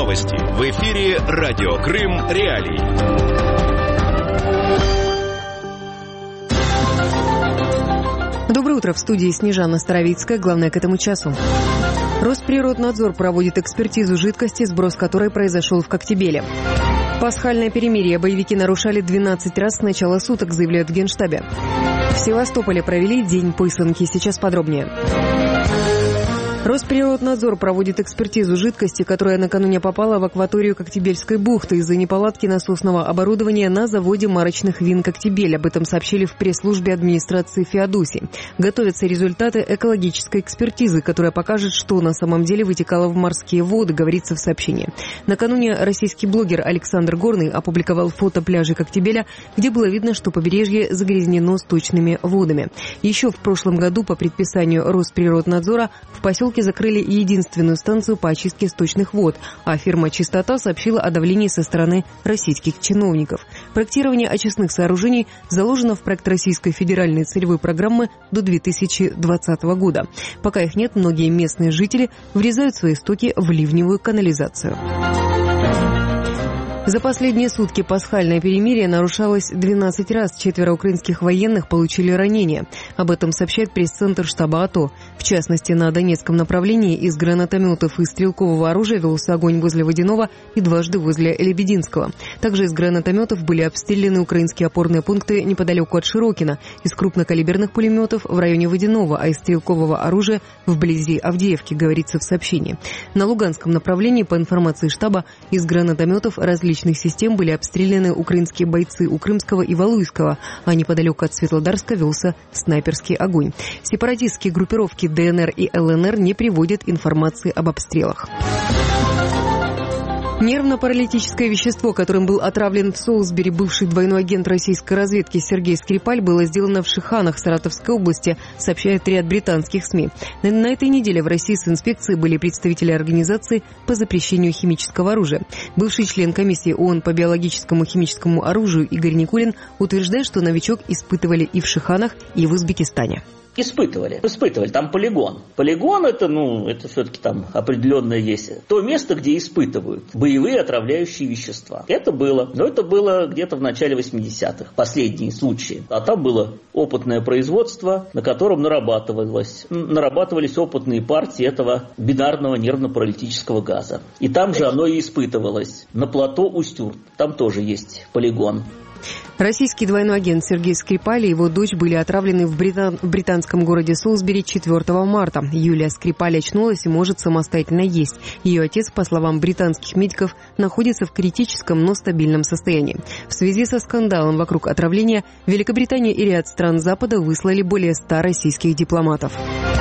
новости. В эфире радио Крым Реалии. Доброе утро, в студии Снежана Старовицкая. Главное к этому часу. Росприроднадзор проводит экспертизу жидкости, сброс которой произошел в Коктебеле. Пасхальное перемирие боевики нарушали 12 раз с начала суток, заявляют в Генштабе. В Севастополе провели День пысанки. Сейчас подробнее. Росприроднадзор проводит экспертизу жидкости, которая накануне попала в акваторию Коктебельской бухты из-за неполадки насосного оборудования на заводе марочных вин «Коктебель». Об этом сообщили в пресс-службе администрации Феодосии. Готовятся результаты экологической экспертизы, которая покажет, что на самом деле вытекало в морские воды, говорится в сообщении. Накануне российский блогер Александр Горный опубликовал фото пляжей Коктебеля, где было видно, что побережье загрязнено сточными водами. Еще в прошлом году по предписанию Росприроднадзора в поселке закрыли единственную станцию по очистке сточных вод, а фирма «Чистота» сообщила о давлении со стороны российских чиновников. Проектирование очистных сооружений заложено в проект Российской федеральной целевой программы до 2020 года. Пока их нет, многие местные жители врезают свои стоки в ливневую канализацию. За последние сутки пасхальное перемирие нарушалось 12 раз. 4 украинских военных получили ранения. Об этом сообщает пресс-центр штаба АТО. В частности, на Донецком направлении из гранатометов и стрелкового оружия велся огонь возле Водяного и дважды возле Лебединского. Также из гранатометов были обстреляны украинские опорные пункты неподалеку от Широкина, из крупнокалиберных пулеметов в районе Водяного, а из стрелкового оружия вблизи Авдеевки, говорится в сообщении. На Луганском направлении, по информации штаба, из гранатометов различных систем были обстреляны украинские бойцы у Крымского и Валуйского, а неподалеку от Светлодарска велся снайперский огонь. Сепаратистские группировки ДНР и ЛНР не приводят информации об обстрелах. Нервно-паралитическое вещество, которым был отравлен в Солсбери бывший двойной агент российской разведки Сергей Скрипаль, было сделано в Шиханах Саратовской области, сообщает ряд британских СМИ. На этой неделе в России с инспекцией были представители организации по запрещению химического оружия. Бывший член комиссии ООН по биологическому и химическому оружию Игорь Никулин утверждает, что новичок испытывали и в Шиханах, и в Узбекистане. Испытывали, там полигон. Полигон это все-таки там определенное есть. То место, где испытывают боевые отравляющие вещества. Это было где-то в начале 80-х, последние случаи. А там было опытное производство, на котором нарабатывались опытные партии этого бинарного нервно-паралитического газа. И там же оно и испытывалось. На плато Устюрт, там тоже есть полигон. Российский двойной агент Сергей Скрипаль и его дочь были отравлены в британском городе Солсбери 4 марта. Юлия Скрипаль очнулась и может самостоятельно есть. Ее отец, по словам британских медиков, находится в критическом, но стабильном состоянии. В связи со скандалом вокруг отравления Великобритания и ряд стран Запада выслали более 100 российских дипломатов.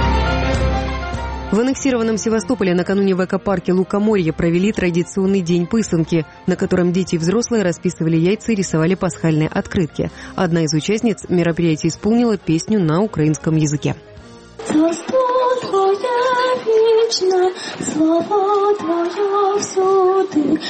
В аннексированном Севастополе накануне в экопарке Лукоморье провели традиционный день пысанки, на котором дети и взрослые расписывали яйца и рисовали пасхальные открытки. Одна из участниц мероприятия исполнила песню на украинском языке. Слава твоя всюди,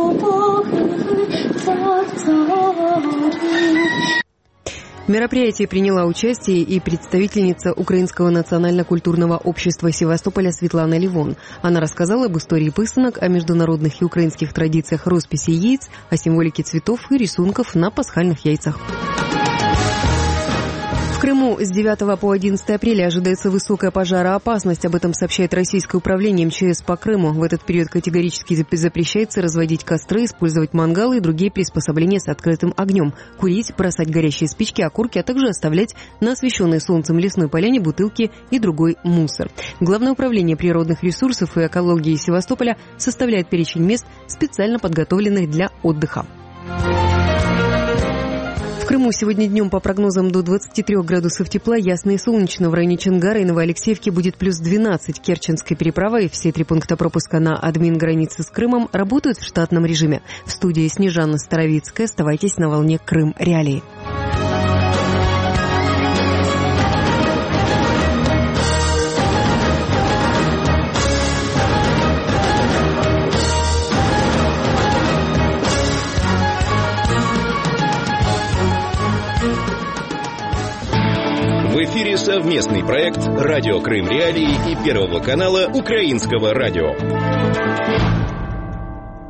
В мероприятии приняла участие и представительница Украинского национально-культурного общества Севастополя Светлана Ливон. Она рассказала об истории пысанок, о международных и украинских традициях росписи яиц, о символике цветов и рисунков на пасхальных яйцах. В Крыму с 9 по 11 апреля ожидается высокая пожароопасность. Об этом сообщает Российское управление МЧС по Крыму. В этот период категорически запрещается разводить костры, использовать мангалы и другие приспособления с открытым огнем, курить, бросать горящие спички, окурки, а также оставлять на освещенной солнцем лесной поляне бутылки и другой мусор. Главное управление природных ресурсов и экологии Севастополя составляет перечень мест, специально подготовленных для отдыха. В Крыму сегодня днем по прогнозам до 23 градусов тепла, ясно и солнечно. В районе Чонгара и Новоалексеевки будет плюс 12. Керченская переправа и все 3 пункта пропуска на админ-границе с Крымом работают в штатном режиме. В студии Снежана Старовицкая. Оставайтесь на волне Крым Реалии. В эфире совместный проект «Радио Крым Реалии» и Первого канала Украинского радио.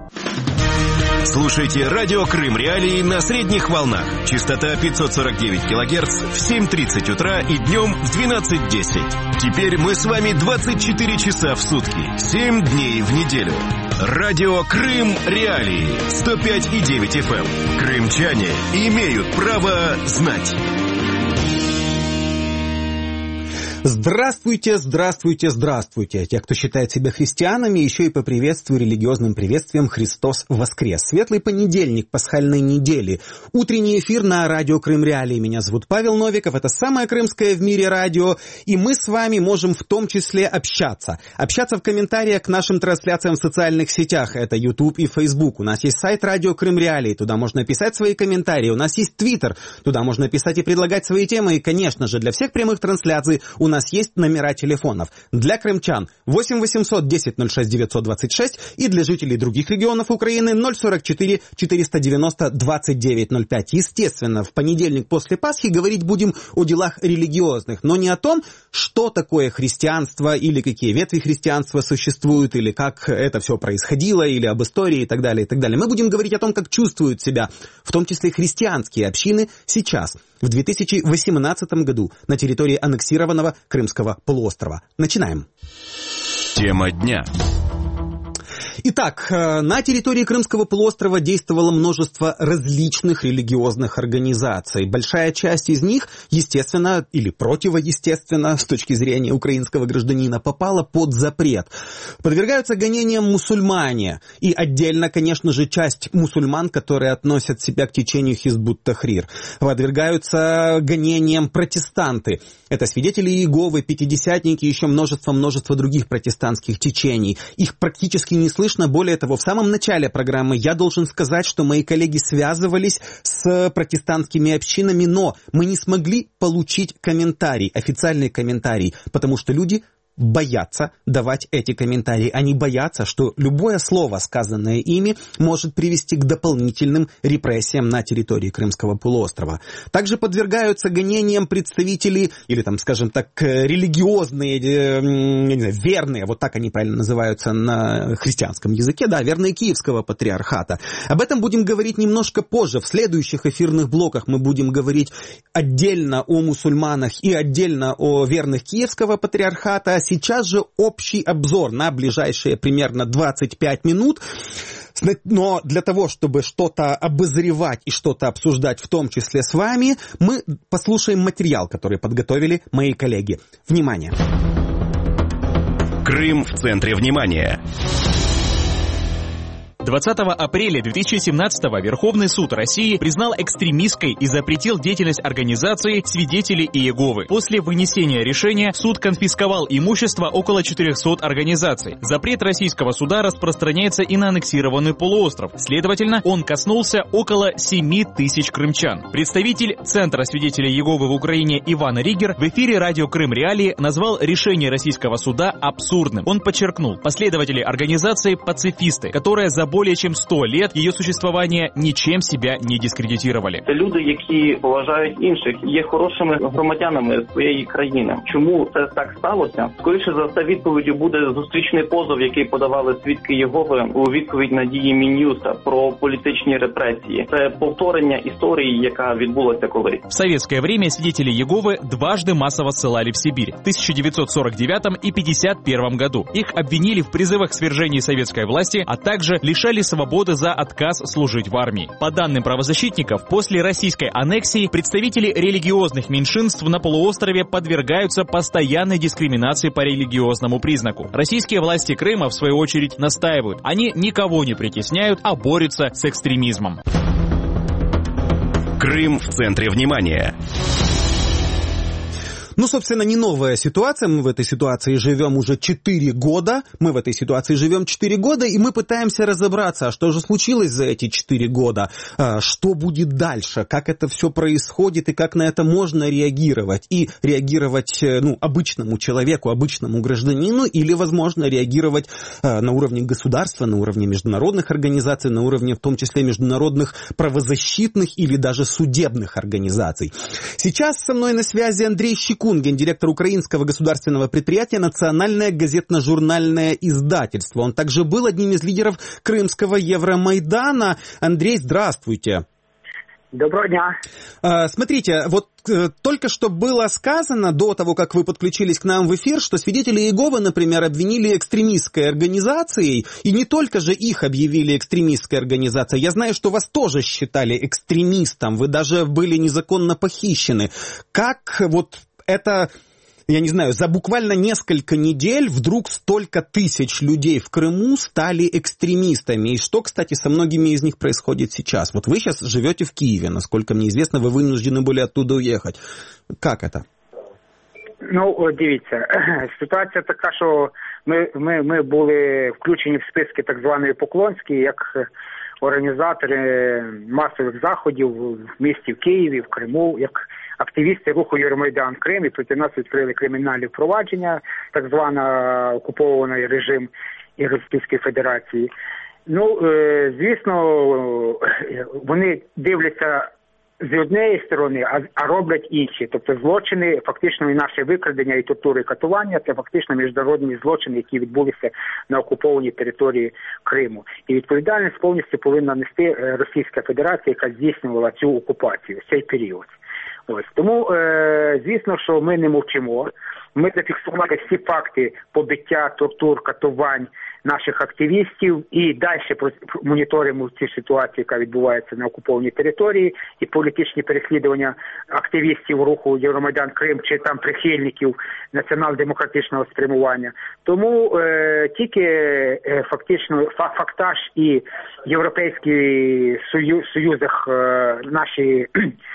Слушайте радио Крым Реалии на средних волнах. Частота 549 кГц в 7:30 утра и днем в 12:10. Теперь мы с вами 24 часа в сутки, 7 дней в неделю. Радио Крым Реалии 105,9 FM. Крымчане имеют право знать. Здравствуйте, здравствуйте, здравствуйте. Те, кто считает себя христианами, еще и поприветствую религиозным приветствием «Христос воскрес». Светлый понедельник пасхальной недели. Утренний эфир на радио Крым Реалии. Меня зовут Павел Новиков. Это самое крымское в мире радио. И мы с вами можем в том числе общаться. Общаться в комментариях к нашим трансляциям в социальных сетях. Это YouTube и Facebook. У нас есть сайт радио Крым Реалии. Туда можно писать свои комментарии. У нас есть Twitter. Туда можно писать и предлагать свои темы. И, конечно же, для всех прямых трансляций у нас есть номера телефонов. Для крымчан 8 800 10 06 926 и для жителей других регионов Украины 044 490 29 05. Естественно, в понедельник после Пасхи говорить будем о делах религиозных, но не о том, что такое христианство или какие ветви христианства существуют, или как это все происходило, или об истории и так далее, и так далее. Мы будем говорить о том, как чувствуют себя, в том числе христианские общины, сейчас, в 2018 году, на территории аннексированного Крымского полуострова. Начинаем. Тема дня. Итак, на территории Крымского полуострова действовало множество различных религиозных организаций. Большая часть из них, естественно, или противоестественно, с точки зрения украинского гражданина, попала под запрет. Подвергаются гонениям мусульмане. И отдельно, конечно же, часть мусульман, которые относят себя к течению Хизбут-Тахрир. Подвергаются гонениям протестанты. Это свидетели Иеговы, пятидесятники и еще множество других протестантских течений. Их практически не слышно. Более того, в самом начале программы я должен сказать, что мои коллеги связывались с протестантскими общинами, но мы не смогли получить комментарий, официальный комментарий, потому что люди боятся давать эти комментарии. Они боятся, что любое слово, сказанное ими, может привести к дополнительным репрессиям на территории Крымского полуострова. Также подвергаются гонениям представители, или там, скажем так, религиозные, не знаю, верные, вот так они правильно называются на христианском языке, да, верные Киевского патриархата. Об этом будем говорить немножко позже. В следующих эфирных блоках мы будем говорить отдельно о мусульманах и отдельно о верных Киевского патриархата. Сейчас же общий обзор на ближайшие примерно 25 минут. Но для того, чтобы что-то обозревать и что-то обсуждать, в том числе с вами, мы послушаем материал, который подготовили мои коллеги. Внимание! Крым в центре внимания. 20 апреля 2017-го Верховный суд России признал экстремистской и запретил деятельность организации «Свидетели Иеговы». После вынесения решения суд конфисковал имущество около 400 организаций. Запрет российского суда распространяется и на аннексированный полуостров. Следовательно, он коснулся около 7 тысяч крымчан. Представитель Центра «Свидетелей Иеговы» в Украине Иван Ригер в эфире радио Крым Реалии назвал решение российского суда абсурдным. Он подчеркнул, последователи организации пацифисты, которая за более чем 100 лет ее существування нічим себе не дискредитували. Це люди, які поважають інших, є хорошими громадянами своєї країни. Чому це так сталося? Скоріше за все, відповіддю буде зустрічний позов, який подавали свідки Єгови у відповідь на дії Мін'юста про політичні репресії. Це повторення історії, яка відбулася колись. В советское время свидетели Иеговы дважды массово ссылали в Сибирь в 1949 и 1951 году. Их обвинили в призывах к свержению советской власти, а также лишали свободы за отказ служить в армии. По данным правозащитников, после российской аннексии представители религиозных меньшинств на полуострове подвергаются постоянной дискриминации по религиозному признаку. Российские власти Крыма, в свою очередь, настаивают. Они никого не притесняют, а борются с экстремизмом. Крым в центре внимания. Ну, собственно, не новая ситуация. Мы в этой ситуации живем уже 4 года. И мы пытаемся разобраться, а что же случилось за эти 4 года, что будет дальше, как это все происходит и как на это можно реагировать. И реагировать, обычному человеку, обычному гражданину, или, возможно, реагировать на уровне государства, на уровне международных организаций, на уровне, в том числе, международных правозащитных или даже судебных организаций. Сейчас со мной на связи Андрей Щекун, гендиректор украинского государственного предприятия «Национальное газетно-журнальное издательство». Он также был одним из лидеров Крымского Евромайдана. Андрей, здравствуйте. Доброго дня. Смотрите, вот только что было сказано до того, как вы подключились к нам в эфир, что свидетели Иеговы, например, обвинили экстремистской организацией, и не только же их объявили экстремистской организацией. Я знаю, что вас тоже считали экстремистом, вы даже были незаконно похищены. Как вот это... Я не знаю, за буквально несколько недель вдруг столько тысяч людей в Крыму стали экстремистами. И что, кстати, со многими из них происходит сейчас? Вот вы сейчас живете в Киеве, насколько мне известно, ви вынуждены были оттуда уехать. Как это? Ну, дивіться, ситуація така, що ми були включені в списки так званої Поклонської, як організатори масових заходів в місті в Києві, в Криму, як активісти руху Євромайдан Крим, і проти нас відкрили кримінальні впровадження, так звана окупований режим і Російської Федерації. Ну, звісно, вони дивляться з однієї сторони, а роблять інші. Тобто злочини, фактично і наше викрадення, і тортури, і катування, це фактично міжнародні злочини, які відбулися на окупованій території Криму. І відповідальність повністю повинна нести Російська Федерація, яка здійснювала цю окупацію в цей період. Ось. Тому, звісно, що ми не мовчимо. Ми зафіксували всі факти побиття, тортур, катувань наших активістів і далі моніторимо цю ситуацію, яка відбувається на окупованій території, і політичні переслідування активістів руху Євромайдан Крим чи там прихильників націонал-демократичного спрямування. Тому тільки фактично фактаж і Європейський Союзах наші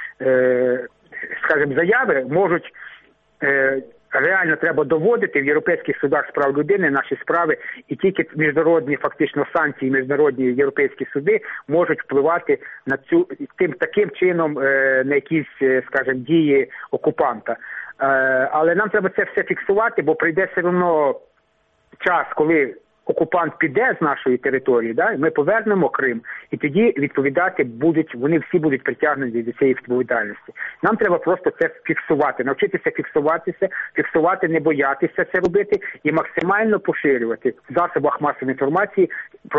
скажімо, заяви можуть реально треба доводити в європейських судах з прав людини наші справи, і тільки міжнародні фактично санкції, міжнародні європейські суди можуть впливати на цю таким чином на якісь, скажімо, дії окупанта. Але нам треба це все фіксувати, бо прийде все одно час, коли окупант піде з нашої території, да, і ми повернемо Крим, і тоді відповідати будуть, вони всі будуть притягнуті до цієї відповідальності. Нам треба просто це фіксувати, навчитися фіксувати, не боятися це робити і максимально поширювати в засобах масової інформації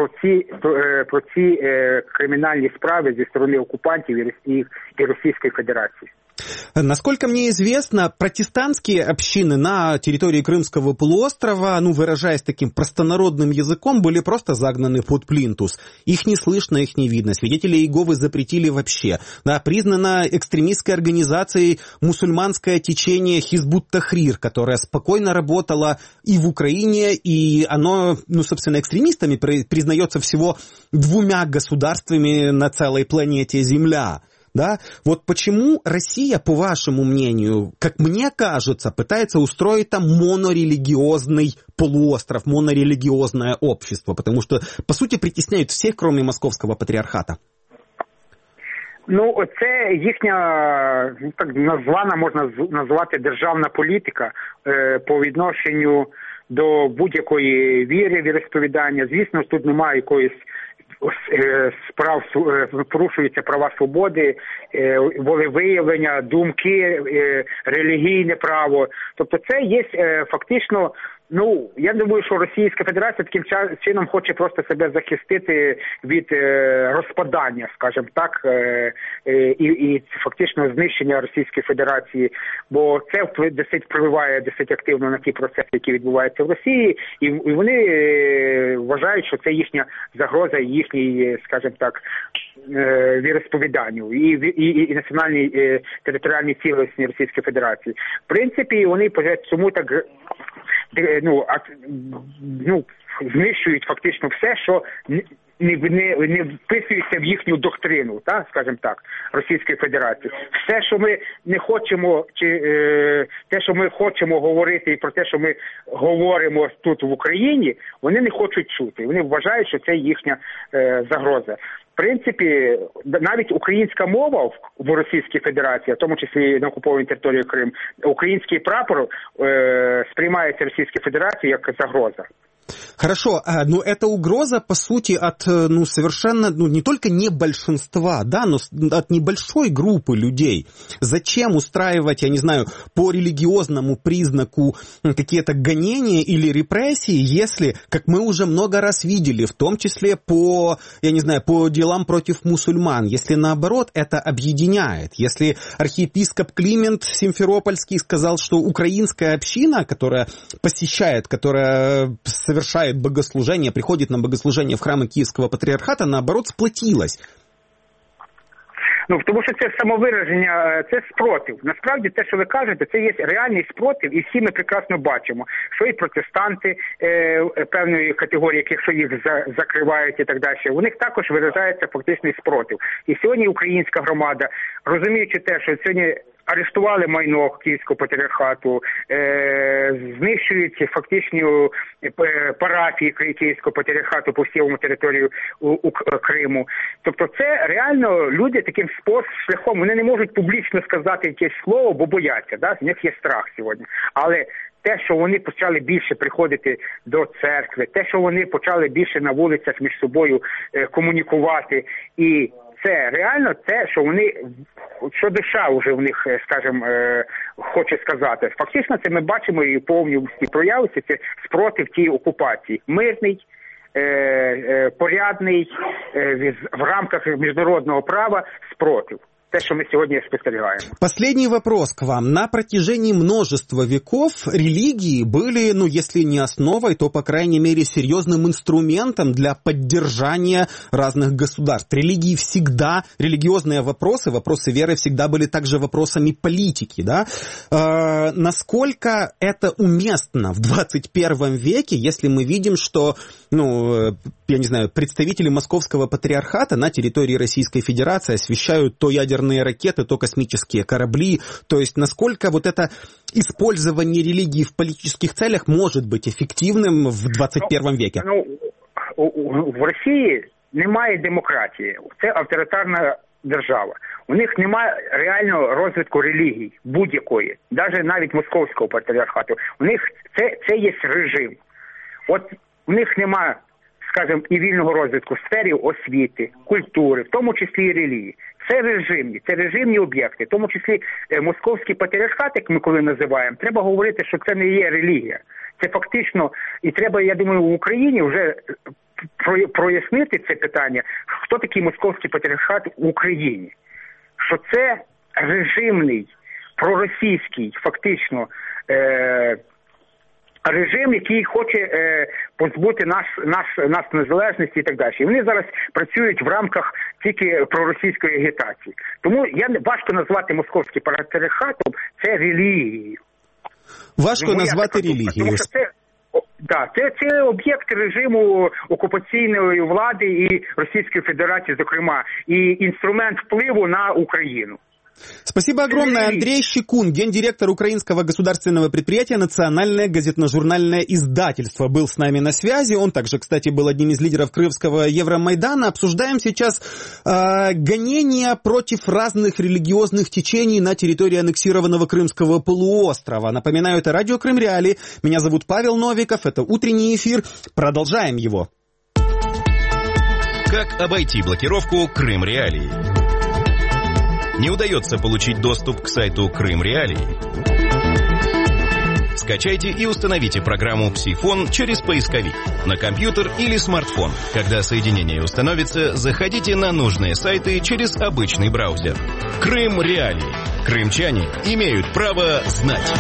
про ці кримінальні справи зі сторони окупантів і Російської Федерації. Насколько мне известно, протестантские общины на территории Крымского полуострова, выражаясь таким простонародным языком, были просто загнаны под плинтус. Их не слышно, их не видно. Свидетели Иеговы запретили вообще. Да, признана экстремистской организацией мусульманское течение Хизбут-Тахрир, которое спокойно работало и в Украине, и оно, собственно, экстремистами признается всего 2 государствами на целой планете Земля. Да? Вот почему Россия, по вашему мнению, как мне кажется, пытается устроить там монорелигиозный полуостров, монорелигиозное общество, потому что, по сути, притесняют всех, кроме московского патріархата? Ну, це їхня, так названа, можна назвати, державна політика по відношенню до будь-якої віри, віросповідання. Звісно, тут немає якоїсь справ, порушуються права свободи, волевиявлення, думки, релігійне право. Тобто це є фактично, я думаю, що Російська Федерація таким чином хоче просто себе захистити від розпадання, скажімо так, і фактично знищення Російської Федерації, бо це досить впливає досить активно на ті процеси, які відбуваються в Росії, і вони вважають, що це їхня загроза їхній, скажімо так, віросповіданню і національній територіальній цілісності Російської Федерації. В принципі, вони чому так знищують фактично все, що не вписується в їхню доктрину, скажімо так, Російської Федерації. Все, що ми не хочемо, чи те, що ми хочемо говорити, і про те, що ми говоримо тут в Україні, вони не хочуть чути. Вони вважають, що це їхня загроза. В принципі, навіть українська мова в Російській Федерації, в тому числі на окупованій території Крим, український прапор сприймається Російською Федерацією як загроза. Хорошо, но эта угроза, по сути, от, совершенно, не только не большинства, да, но от небольшой группы людей. Зачем устраивать, я не знаю, по религиозному признаку какие-то гонения или репрессии, если, как мы уже много раз видели, в том числе по, я не знаю, по делам против мусульман, если наоборот это объединяет, если архиепископ Климент Симферопольский сказал, что украинская община, которая посещает, которая совершает богослужение, приходит на богослужение в храмы Київського патріархата, наоборот, сплотилась. Тому що це самовираження, це спротив. Насправді те, що ви кажете, це є реальний спротив, і всі ми прекрасно бачимо, що і протестанти певної категорії, якщо їх закривають і так далі, у них також виражається фактичний спротив. І сьогодні українська громада, розуміючи те, що сьогодні арештували майно Київського патріархату, знищують фактично парафії Київського патріархату по всьому територію Криму. Тобто це реально люди таким шляхом, вони не можуть публічно сказати якесь слово, бо бояться, да? В них є страх сьогодні. Але те, що вони почали більше приходити до церкви, те, що вони почали більше на вулицях між собою комунікувати, і це реально те, що вони, що душа вже в них, скажімо, хоче сказати. Фактично це ми бачимо і повністю проявиться, це спротив тій окупації. Мирний, порядний, в рамках міжнародного права спротив. Те, что мы сегодня спостерегаем. Последний вопрос к вам. На протяжении множества веков религии были, если не основой, то, по крайней мере, серьезным инструментом для поддержания разных государств. Религии всегда, религиозные вопросы, вопросы веры всегда были также вопросами политики, да? Насколько это уместно в 21 веке, если мы видим, что, я не знаю, представители Московского патриархата на территории Российской Федерации освещают то ядерные ракеты, то космические корабли. То есть насколько вот это использование религии в политических целях может быть эффективным в 21 веке? В Росії немає демократії. Це авторитарна держава. У них немає реального розвитку релігій будь-якої, навіть Московського патріархату. У них це є режим. От у них немає, скажімо, і вільного розвитку в сфері освіти, культури, в тому числі і релігії. Це режимні об'єкти, в тому числі Московський патріархат, як ми коли називаємо, треба говорити, що це не є релігія. Це фактично, і треба, я думаю, в Україні вже прояснити це питання, хто такий Московський патріархат в Україні. Що це режимний, проросійський, фактично, режим, який хоче позбути нас незалежності і так далі. І вони зараз працюють в рамках тільки проросійської агітації. Тому важко назвати Московський патріархатом це релігією. Важко назвати релігією. Тому що це об'єкт режиму окупаційної влади і Російської Федерації, зокрема, і інструмент впливу на Україну. Спасибо огромное. Андрей Щекун, гендиректор украинского государственного предприятия «Национальное газетно-журнальное издательство», был с нами на связи. Он также, кстати, был одним из лидеров Крымского Евромайдана. Обсуждаем сейчас гонения против разных религиозных течений на территории аннексированного Крымского полуострова. Напоминаю, это радио Крым Реалии. Меня зовут Павел Новиков. Это утренний эфир. Продолжаем его. Как обойти блокировку Крым Реалии? Не удается получить доступ к сайту Крым Реалии? Скачайте и установите программу «Псифон» через поисковик на компьютер или смартфон. Когда соединение установится, заходите на нужные сайты через обычный браузер. Крым Реалии. Крымчане имеют право знать.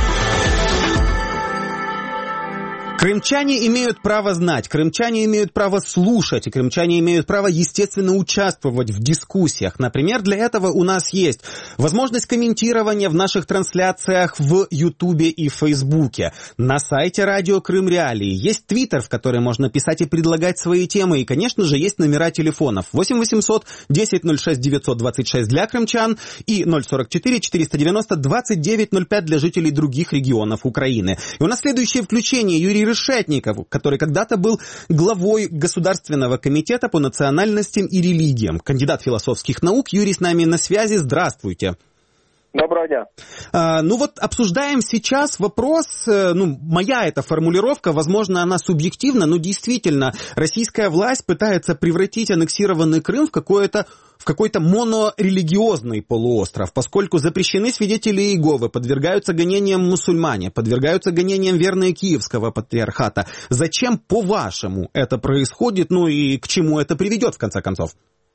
Крымчане имеют право знать, крымчане имеют право слушать, и крымчане имеют право, естественно, участвовать в дискуссиях. Например, для этого у нас есть возможность комментирования в наших трансляциях в Ютубе и Фейсбуке. На сайте радио Крым Реалии есть Твиттер, в который можно писать и предлагать свои темы. И, конечно же, есть номера телефонов 8 800 10 06 926 для крымчан и 044 490 2905 для жителей других регионов Украины. И у нас следующее включение. Юрий Решетников, который когда-то был главой Государственного комитета по национальностям и религиям, кандидат философских наук. Юрий с нами на связи. Здравствуйте. Доброго дня. Ну вот обсуждаем сейчас вопрос, моя эта формулировка, возможно, она субъективна, но действительно, российская власть пытается превратить аннексированный Крым в какой-то монорелигиозный полуостров, поскольку запрещены свидетели Иеговы, подвергаются гонениям мусульмане, подвергаются гонениям верные Киевского патриархата. Зачем, по-вашему, это происходит, и к чему это приведет, в конце концов?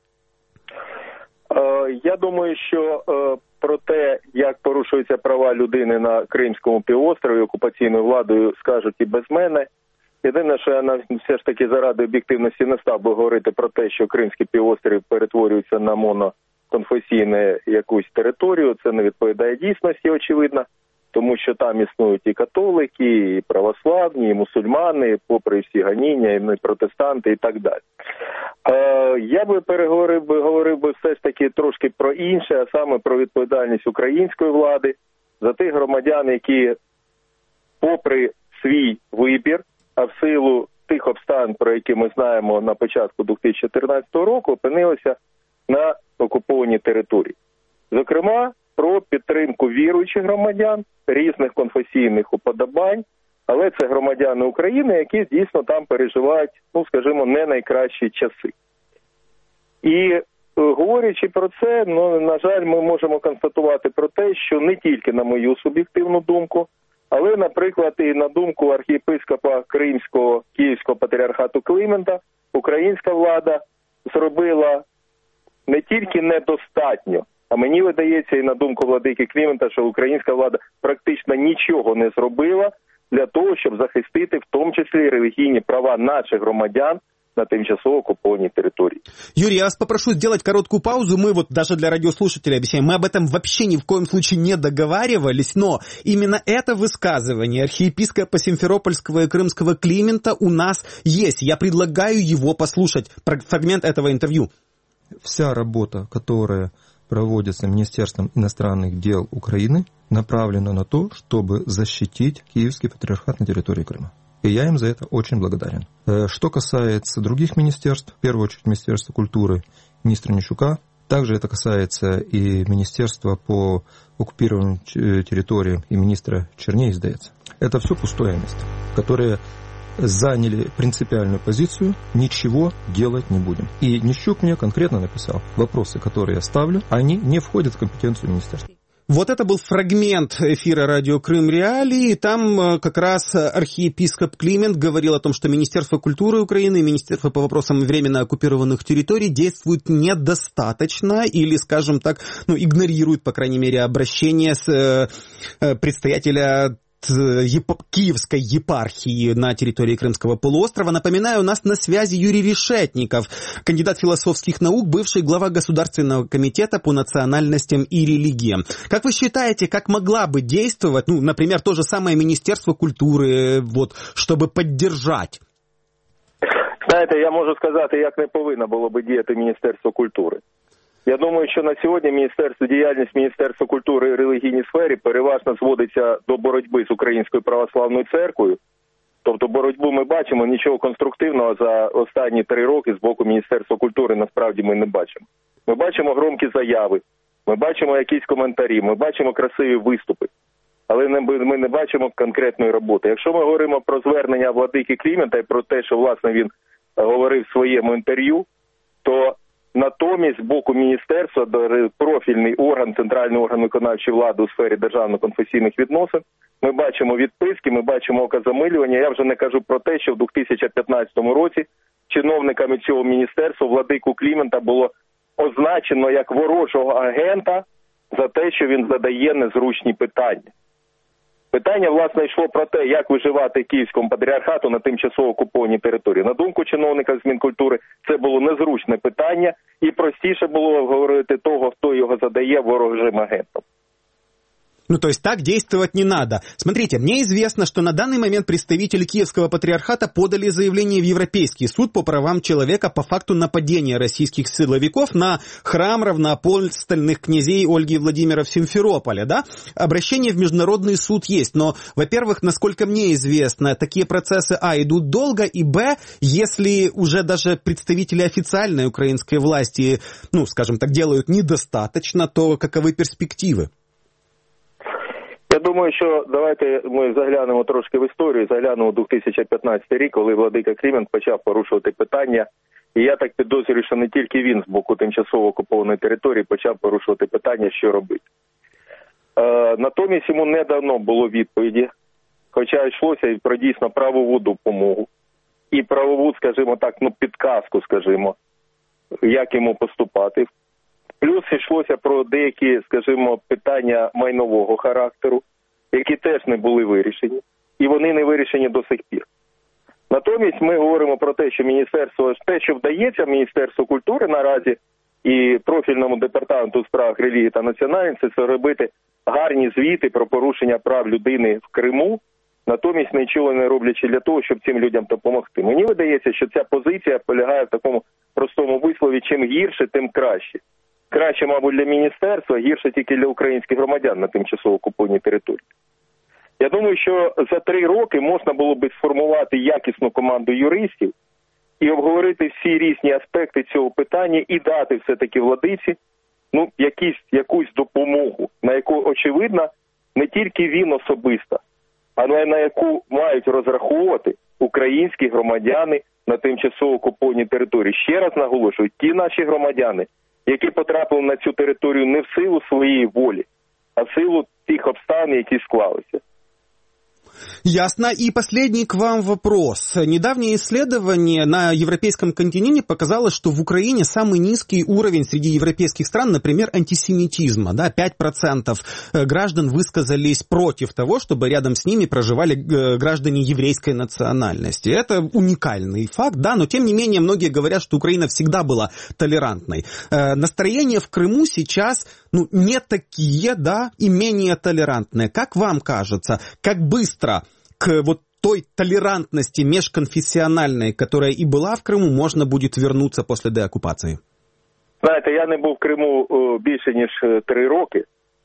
Я думаю, що про те, як порушуються права людини на Кримському півострові окупаційною владою, скажуть і без мене. Єдине, що я все ж таки заради об'єктивності не став би говорити про те, що Кримський півострів перетворюється на моноконфесійну якусь територію. Це не відповідає дійсності, очевидно, тому що там існують і католики, і православні, і мусульмани, попри всі гоніння, і протестанти і так далі. Я би говорив би все ж таки трошки про інше, а саме про відповідальність української влади за тих громадян, які попри свій вибір, а в силу тих обставин, про які ми знаємо на початку 2014 року, опинилися на окупованій території. Зокрема, про підтримку віруючих громадян, різних конфесійних уподобань, але це громадяни України, які дійсно там переживають, скажімо, не найкращі часи. І говорячи про це, на жаль, ми можемо констатувати про те, що не тільки на мою суб'єктивну думку, але, наприклад, і на думку архієпископа Кримського Київського патріархату Климента, українська влада зробила не тільки недостатньо, а мені видається, і на думку владики Климента, що українська влада практично нічого не зробила для того, щоб захистити в тому числі релігійні права наших громадян на тимчасово оккупованной территории. Юрий, я вас попрошу сделать короткую паузу. Мы даже для радиослушателей объясняем, мы об этом вообще ни в коем случае не договаривались, но именно это высказывание архиепископа Симферопольского и Крымского Климента у нас есть. Я предлагаю его послушать, фрагмент этого интервью. Вся работа, которая проводится Министерством иностранных дел Украины, направлена на то, чтобы защитить Киевский патриархат на территории Крыма. И я им за это очень благодарен. Что касается других министерств, в первую очередь Министерства культуры министра Нищука, также это касается и Министерства по оккупированным территориям и министра Черней, сдается. Это все пустое место, которые заняли принципиальную позицию, ничего делать не будем. И Нищук мне конкретно написал, вопросы, которые я ставлю, они не входят в компетенцию министерства. Вот это был фрагмент эфира радио Крым Реалии, и там как раз архиепископ Климент говорил о том, что Министерство культуры Украины и Министерство по вопросам временно оккупированных территорий действуют недостаточно или, скажем так, игнорируют, по крайней мере, обращение с предстоятеля Киевской епархии на территории Крымского полуострова. Напоминаю, у нас на связи Юрий Решетников, кандидат философских наук, бывший глава Государственного комитета по национальностям и религиям. Как вы считаете, как могла бы действовать, например, то же самое Министерство культуры, чтобы поддержать? Знаєте, я можу сказати, як не повинно було би діяти Міністерство культури. Я думаю, що на сьогодні діяльність Міністерства культури і релігійній сфері переважно зводиться до боротьби з Українською православною церквою. Тобто боротьбу ми бачимо, нічого конструктивного за останні 3 роки з боку Міністерства культури насправді ми не бачимо. Ми бачимо громкі заяви, ми бачимо якісь коментарі, ми бачимо красиві виступи, але ми не бачимо конкретної роботи. Якщо ми говоримо про звернення владики Климента і про те, що, власне, він говорив в своєму інтерв'ю, то натомість, з боку міністерства, профільний орган, центральний орган виконавчої влади у сфері державно-конфесійних відносин, ми бачимо відписки, ми бачимо окозамилювання. Я вже не кажу про те, що в 2015 році чиновниками цього міністерства владику Климента було означено як ворожого агента за те, що він задає незручні питання. Питання, власне, йшло про те, як виживати Київському патріархату на тимчасово окупованій території. На думку чиновника з Мінкультури, це було незручне питання, і простіше було говорити того, хто його задає ворожим агентом. То есть так действовать не надо. Смотрите, мне известно, что на данный момент представители Киевского патриархата подали заявление в Европейский суд по правам человека по факту нападения российских силовиков на храм равноапостольных князей Ольги и Владимира в Симферополе, да? Обращение в Международный суд есть, но, во-первых, насколько мне известно, такие процессы, идут долго, и, если уже даже представители официальной украинской власти, скажем так, делают недостаточно, то каковы перспективы? думаю, що давайте ми заглянемо трошки в історію, заглянемо 2015 рік, коли владика Клімент почав порушувати питання. І я так підозрюю, що не тільки він з боку тимчасово окупованої території почав порушувати питання, що робити. Натомість йому не дано було відповіді, хоча йшлося і про дійсно правову допомогу. І правову, скажімо так, підказку, скажімо, як йому поступати. Плюс йшлося про деякі, скажімо, питання майнового характеру, які теж не були вирішені. І вони не вирішені до сих пір. Натомість ми говоримо про те, що міністерство, те, що вдається Міністерству культури наразі і профільному департаменту у справах релігії та національності, це робити гарні звіти про порушення прав людини в Криму, натомість нічого не роблячи для того, щоб цим людям допомогти. Мені видається, що ця позиція полягає в такому простому вислові: чим гірше, тим краще. Краще, мабуть, для міністерства, гірше тільки для українських громадян на тимчасово окупованій території. Я думаю, що за 3 роки можна було би сформувати якісну команду юристів і обговорити всі різні аспекти цього питання і дати все-таки владиці якусь допомогу, на яку, очевидно, не тільки він особисто, але на яку мають розраховувати українські громадяни на тимчасово окупованій території. Ще раз наголошую, ті наші громадяни, які потрапили на цю територію не в силу своєї волі, а в силу тих обставин, які склалися. Ясно. И последний к вам вопрос. Недавнее исследование на европейском континенте показало, что в Украине самый низкий уровень среди европейских стран, например, антисемитизма. Да, 5% граждан высказались против того, чтобы рядом с ними проживали граждане еврейской национальности. Это уникальный факт, да, но тем не менее многие говорят, что Украина всегда была толерантной. Настроения в Крыму сейчас не такие, да, и менее толерантные. Как вам кажется, как быстро к вот той толерантности межконфессиональной, которая и была в Криму, можно будет вернуться после деоккупации? Знаєте, я не був в Криму більше, ніж 3 роки.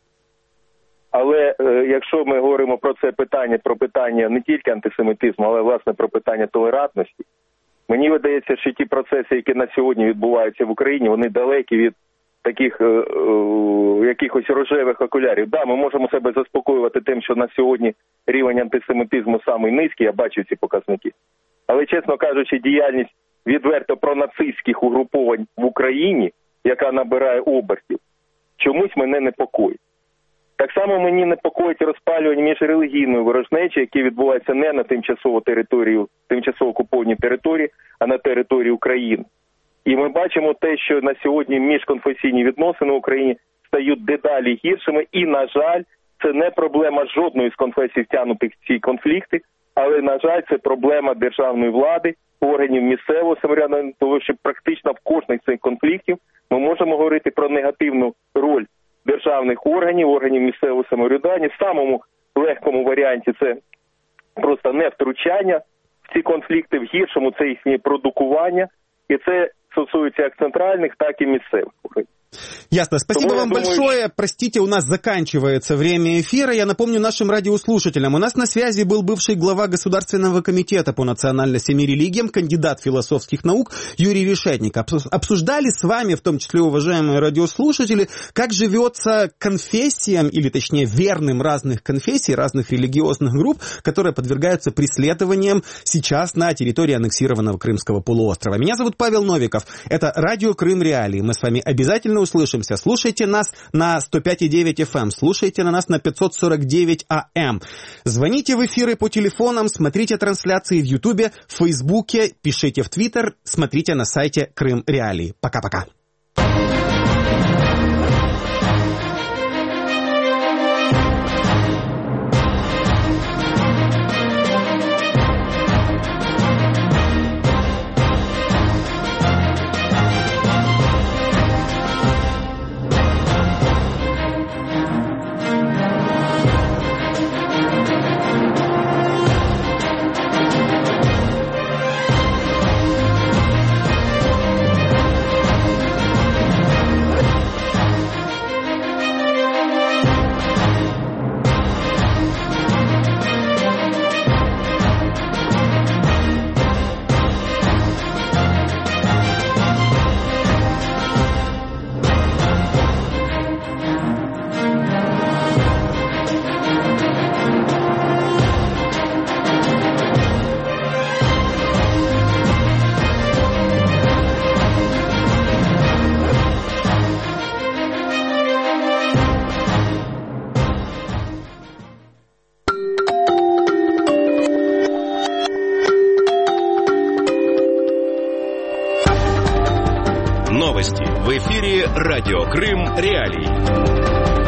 Але якщо ми говоримо про це питання, про питання не тільки антисемітизму, але, власне, про питання толерантності, мені видається, що ті процеси, які на сьогодні відбуваються в Україні, вони далекі від таких якихось рожевих окулярів. Да, ми можемо себе заспокоювати тим, що на сьогодні рівень антисемітизму самий низький, я бачу ці показники. Але, чесно кажучи, діяльність відверто пронацистських угруповань в Україні, яка набирає обертів, чомусь мене непокоїть. Так само мені непокоїть розпалювання міжрелігійної ворожнечі, які відбуваються не на тимчасово окупованій території, а на території України. І ми бачимо те, що на сьогодні міжконфесійні відносини в Україні стають дедалі гіршими. І, на жаль, це не проблема жодної з конфесій, втягнутих в ці конфлікти, але, на жаль, це проблема державної влади, органів місцевого самоврядування, тому що практично в кожних цих конфліктів ми можемо говорити про негативну роль державних органів місцевого самоврядування. В самому легкому варіанті це просто не втручання в ці конфлікти, в гіршому це їхнє продукування, і це стосуется как центральных, так и местных. Ясно. Спасибо вам большое. Простите, у нас заканчивается время эфира. Я напомню нашим радиослушателям. У нас на связи был бывший глава Государственного комитета по национальностям и религиям, кандидат философских наук Юрий Решетник. Обсуждали с вами, в том числе, уважаемые радиослушатели, как живется конфессиям, или точнее верным разных конфессий, разных религиозных групп, которые подвергаются преследованиям сейчас на территории аннексированного Крымского полуострова. Меня зовут Павел Новиков. Это радио Крым Реалии. Мы с вами обязательно услышимся. Слушайте нас на 105,9 FM, слушайте на нас на 549 AM. Звоните в эфиры по телефонам, смотрите трансляции в Ютубе, в Фейсбуке, пишите в Твиттер, смотрите на сайте Крым Реалии. Пока-пока. новости. В эфире Радио Крым Реалии.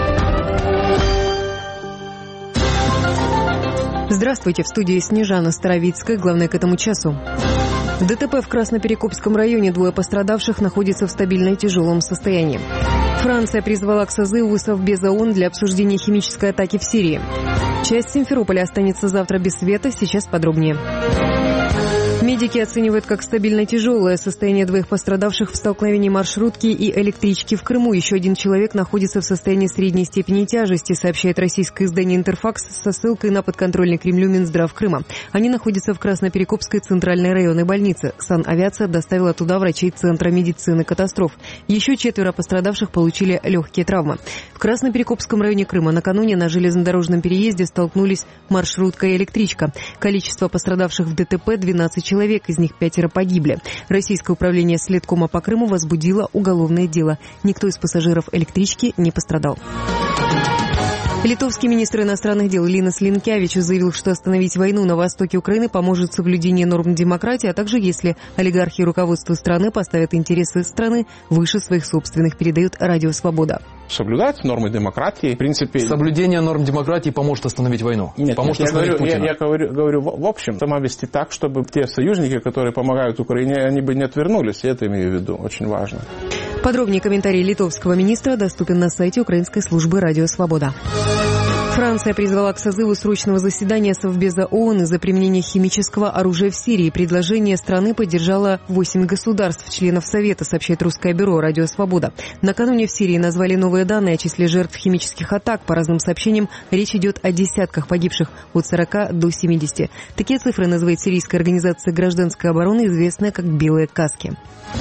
Здравствуйте, в студии Снежана Старовицкая. Главное к этому часу. В ДТП в Красноперекопском районе 2 пострадавших находятся в стабильно тяжелом состоянии. Франция призвала к созыву Совбеза ООН для обсуждения химической атаки в Сирии. Часть Симферополя останется завтра без света, сейчас подробнее. Медики оценивают как стабильно тяжелое состояние 2 пострадавших в столкновении маршрутки и электрички в Крыму. Еще 1 человек находится в состоянии средней степени тяжести, сообщает российское издание «Интерфакс» со ссылкой на подконтрольный Кремлю Минздрав Крыма. Они находятся в Красноперекопской центральной районной больнице. Санавиация доставила туда врачей Центра медицины катастроф. Еще 4 пострадавших получили легкие травмы. В Красноперекопском районе Крыма накануне на железнодорожном переезде столкнулись маршрутка и электричка. Количество пострадавших в ДТП – 12 человек, из них 5 погибли. Российское управление Следкома по Крыму возбудило уголовное дело. Никто из пассажиров электрички не пострадал. Литовский министр иностранных дел Линас Линкевичус заявил, что остановить войну на востоке Украины поможет соблюдение норм демократии, а также если олигархи и руководство страны поставят интересы страны выше своих собственных, передает Радио Свобода. Соблюдать нормы демократии, в принципе... Соблюдение норм демократии поможет остановить войну? Нет, поможет остановить Путина? Я говорю в общем, сама вести так, чтобы те союзники, которые помогают Украине, они бы не отвернулись. Я это имею в виду. Очень важно. Подробнее комментарий литовского министра доступен на сайте Украинской службы «Радио Свобода». Франция призвала к созыву срочного заседания Совбеза ООН из-за применения химического оружия в Сирии. Предложение страны поддержало 8 государств, членов Совета, сообщает русское бюро «Радио Свобода». Накануне в Сирии назвали новые данные о числе жертв химических атак. По разным сообщениям, речь идет о десятках погибших, от 40 до 70. Такие цифры называет сирийская организация гражданской обороны, известная как «Белые каски».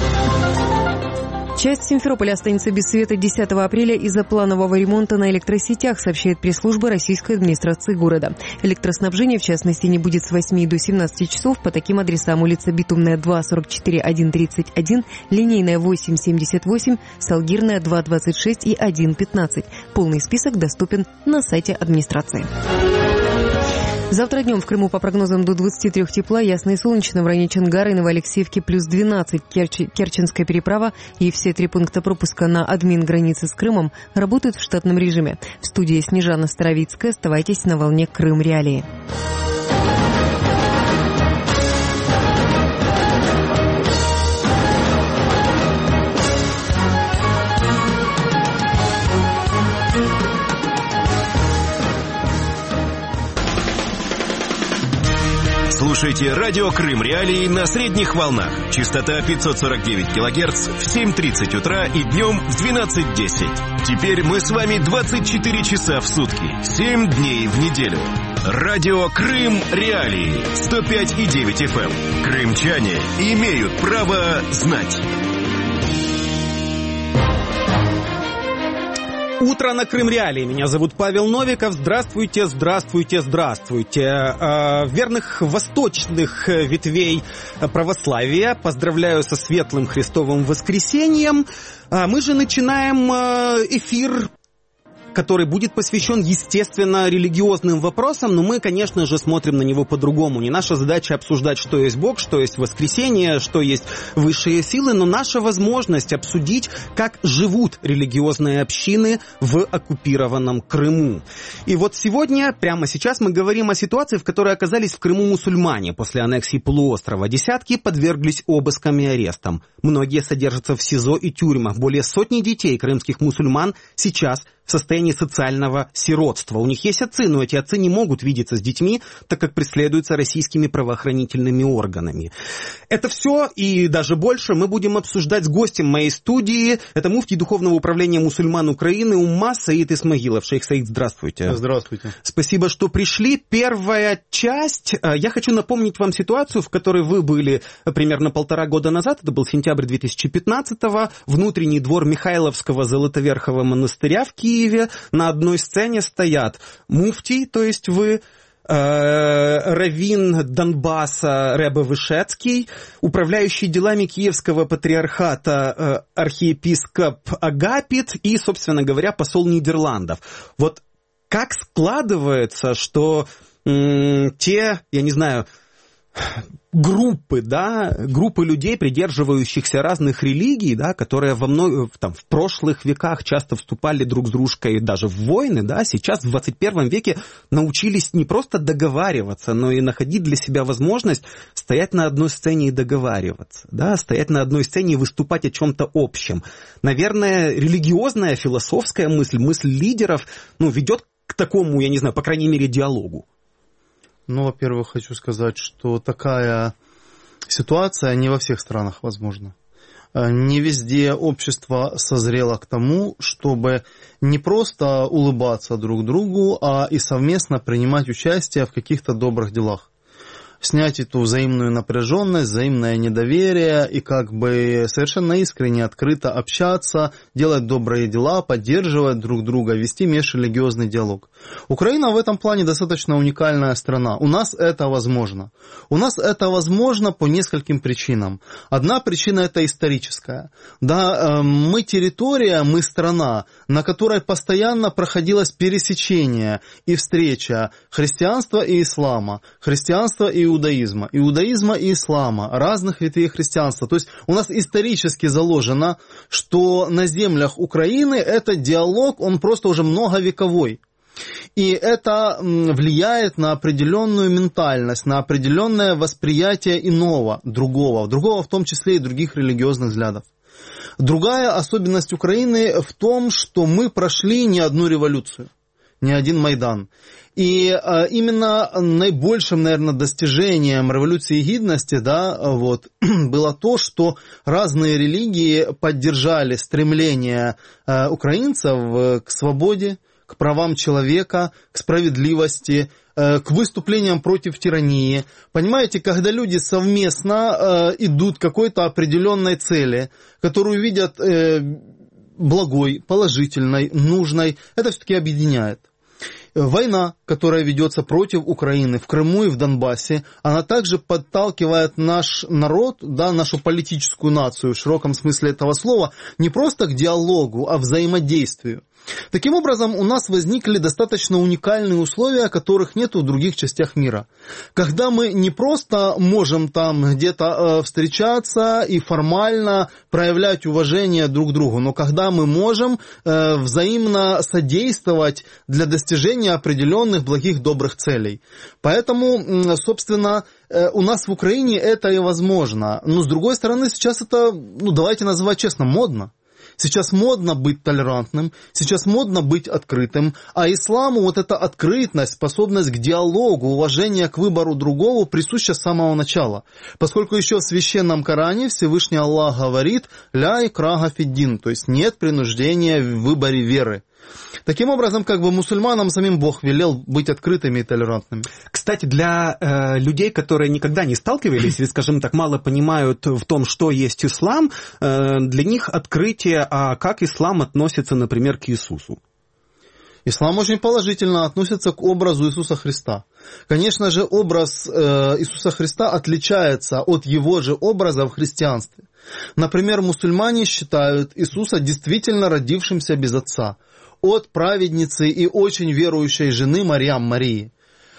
Часть Симферополя останется без света 10 апреля из-за планового ремонта на электросетях, сообщает пресс-служба российской администрации города. Электроснабжение, в частности, не будет с 8 до 17 часов по таким адресам: улица Битумная, 2, 44, 1, 31, Линейная, 8, 78, Салгирная, 2, 26 и 1, 15. Полный список доступен на сайте администрации. Завтра днем в Крыму по прогнозам до 23 тепла, ясно и солнечно. В районе Чонгара и Новоалексеевки плюс 12. Керченская переправа и все 3 пункта пропуска на админ-границе с Крымом работают в штатном режиме. В студии Снежана Старовицкая. Оставайтесь на волне Крым Реалии. Слушайте Радио Крым Реалии на средних волнах. Частота 549 килогерц в 7:30 утра и днем в 12:10. Теперь мы с вами 24 часа в сутки, 7 дней в неделю. Радио Крым Реалии 105,9 FM. Крымчане имеют право знать. Утро на Крым Реалии. Меня зовут Павел Новиков. Здравствуйте, здравствуйте, здравствуйте. Верных восточных ветвей православия поздравляю со светлым Христовым воскресеньем. Мы же начинаем эфир, который будет посвящен, естественно, религиозным вопросам, но мы, конечно же, смотрим на него по-другому. Не наша задача обсуждать, что есть Бог, что есть воскресенье, что есть высшие силы, но наша возможность обсудить, как живут религиозные общины в оккупированном Крыму. И вот сегодня, прямо сейчас, мы говорим о ситуации, в которой оказались в Крыму мусульмане после аннексии полуострова. Десятки подверглись обыскам и арестам. Многие содержатся в СИЗО и тюрьмах. Более сотни детей крымских мусульман сейчас в состоянии социального сиротства. У них есть отцы, но эти отцы не могут видеться с детьми, так как преследуются российскими правоохранительными органами. Это все и даже больше мы будем обсуждать с гостем моей студии. Это муфтий Духовного управления мусульман Украины Умма Саид Исмагилов. Шейх Саид, здравствуйте. Здравствуйте. Спасибо, что пришли. Первая часть. Я хочу напомнить вам ситуацию, в которой вы были примерно 1,5 года назад. Это был сентябрь 2015-го. Внутренний двор Михайловского Золотоверхого монастыря в Киеве. На одной сцене стоят муфтий, то есть вы, раввин Донбасса Ребе Вышецкий, управляющий делами Киевского патриархата архиепископ Агапит и, собственно говоря, посол Нидерландов. Вот как складывается, что те, я не знаю, группы людей, придерживающихся разных религий, да, которые в прошлых веках часто вступали друг с дружкой даже в войны, да, сейчас в 21 веке научились не просто договариваться, но и находить для себя возможность стоять на одной сцене и договариваться, да, стоять на одной сцене и выступать о чем-то общем. Наверное, религиозная, философская мысль лидеров, ведет к такому, я не знаю, по крайней мере, диалогу. Во-первых, хочу сказать, что такая ситуация не во всех странах возможна. Не везде общество созрело к тому, чтобы не просто улыбаться друг другу, а и совместно принимать участие в каких-то добрых делах. Снять эту взаимную напряженность, взаимное недоверие и совершенно искренне, открыто общаться, делать добрые дела, поддерживать друг друга, вести межрелигиозный диалог. Украина в этом плане достаточно уникальная страна. У нас это возможно. У нас это возможно по нескольким причинам. Одна причина – это историческая. Да, мы территория, мы страна, на которой постоянно проходилось пересечение и встреча христианства и ислама, христианства и иудаизма и ислама, разных ветвей христианства. То есть у нас исторически заложено, что на землях Украины этот диалог, он просто уже многовековой. И это влияет на определенную ментальность, на определенное восприятие иного, другого в том числе и других религиозных взглядов. Другая особенность Украины в том, что мы прошли не одну революцию, не один Майдан. И именно наибольшим, наверное, достижением революции гідності, было то, что разные религии поддержали стремление украинцев к свободе, к правам человека, к справедливости, к выступлениям против тирании. Понимаете, когда люди совместно идут к какой-то определенной цели, которую видят благой, положительной, нужной, это все-таки объединяет. Война, которая ведется против Украины в Крыму и в Донбассе, она также подталкивает наш народ, нашу политическую нацию в широком смысле этого слова, не просто к диалогу, а взаимодействию. Таким образом, у нас возникли достаточно уникальные условия, которых нет в других частях мира. Когда мы не просто можем там где-то встречаться и формально проявлять уважение друг к другу, но когда мы можем взаимно содействовать для достижения определенных благих, добрых целей. Поэтому, собственно, у нас в Украине это и возможно. Но, с другой стороны, сейчас это, давайте называть честно, модно. Сейчас модно быть толерантным, сейчас модно быть открытым, а исламу эта открытность, способность к диалогу, уважение к выбору другого присуща с самого начала. Поскольку еще в священном Коране Всевышний Аллах говорит «ля икраха фиддин», то есть нет принуждения в выборе веры. Таким образом, мусульманам самим Бог велел быть открытыми и толерантными. Кстати, для людей, которые никогда не сталкивались или, скажем так, мало понимают в том, что есть ислам, для них открытие, а как ислам относится, например, к Иисусу? Ислам очень положительно относится к образу Иисуса Христа. Конечно же, образ Иисуса Христа отличается от его же образа в христианстве. Например, мусульмане считают Иисуса действительно родившимся без отца, от праведницы и очень верующей жены Марии.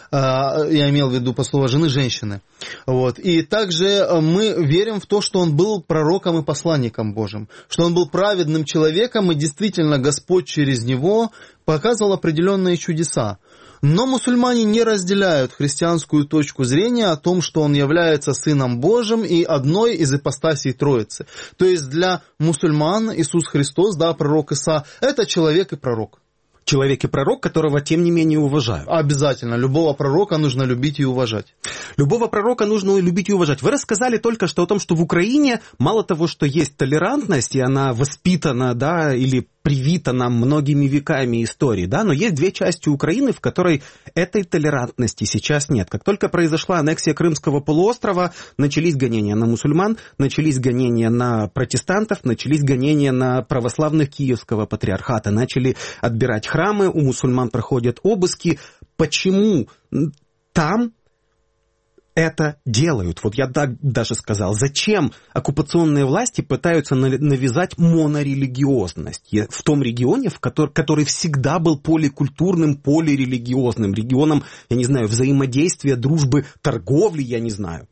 Я имел в виду по слову жены, женщины. И также мы верим в то, что он был пророком и посланником Божьим, что он был праведным человеком, и действительно Господь через него показывал определенные чудеса. Но мусульмане не разделяют христианскую точку зрения о том, что он является Сыном Божьим и одной из ипостасей Троицы. То есть для мусульман Иисус Христос, пророк Иса, это человек и пророк. Человек и пророк, которого, тем не менее, уважают. Обязательно. Любого пророка нужно любить и уважать. Любого пророка нужно любить и уважать. Вы рассказали только что о том, что в Украине мало того, что есть толерантность, и она воспитана, или привита нам многими веками истории, но есть две части Украины, в которой этой толерантности сейчас нет. Как только произошла аннексия Крымского полуострова, начались гонения на мусульман, начались гонения на протестантов, начались гонения на православных Киевского патриархата, начали отбирать храмы, у мусульман проходят обыски. Почему там это делают. Вот я так даже сказал. Зачем оккупационные власти пытаются навязать монорелигиозность в том регионе, который всегда был поликультурным, полирелигиозным регионом, я не знаю, взаимодействия, дружбы, торговли, я не знаю.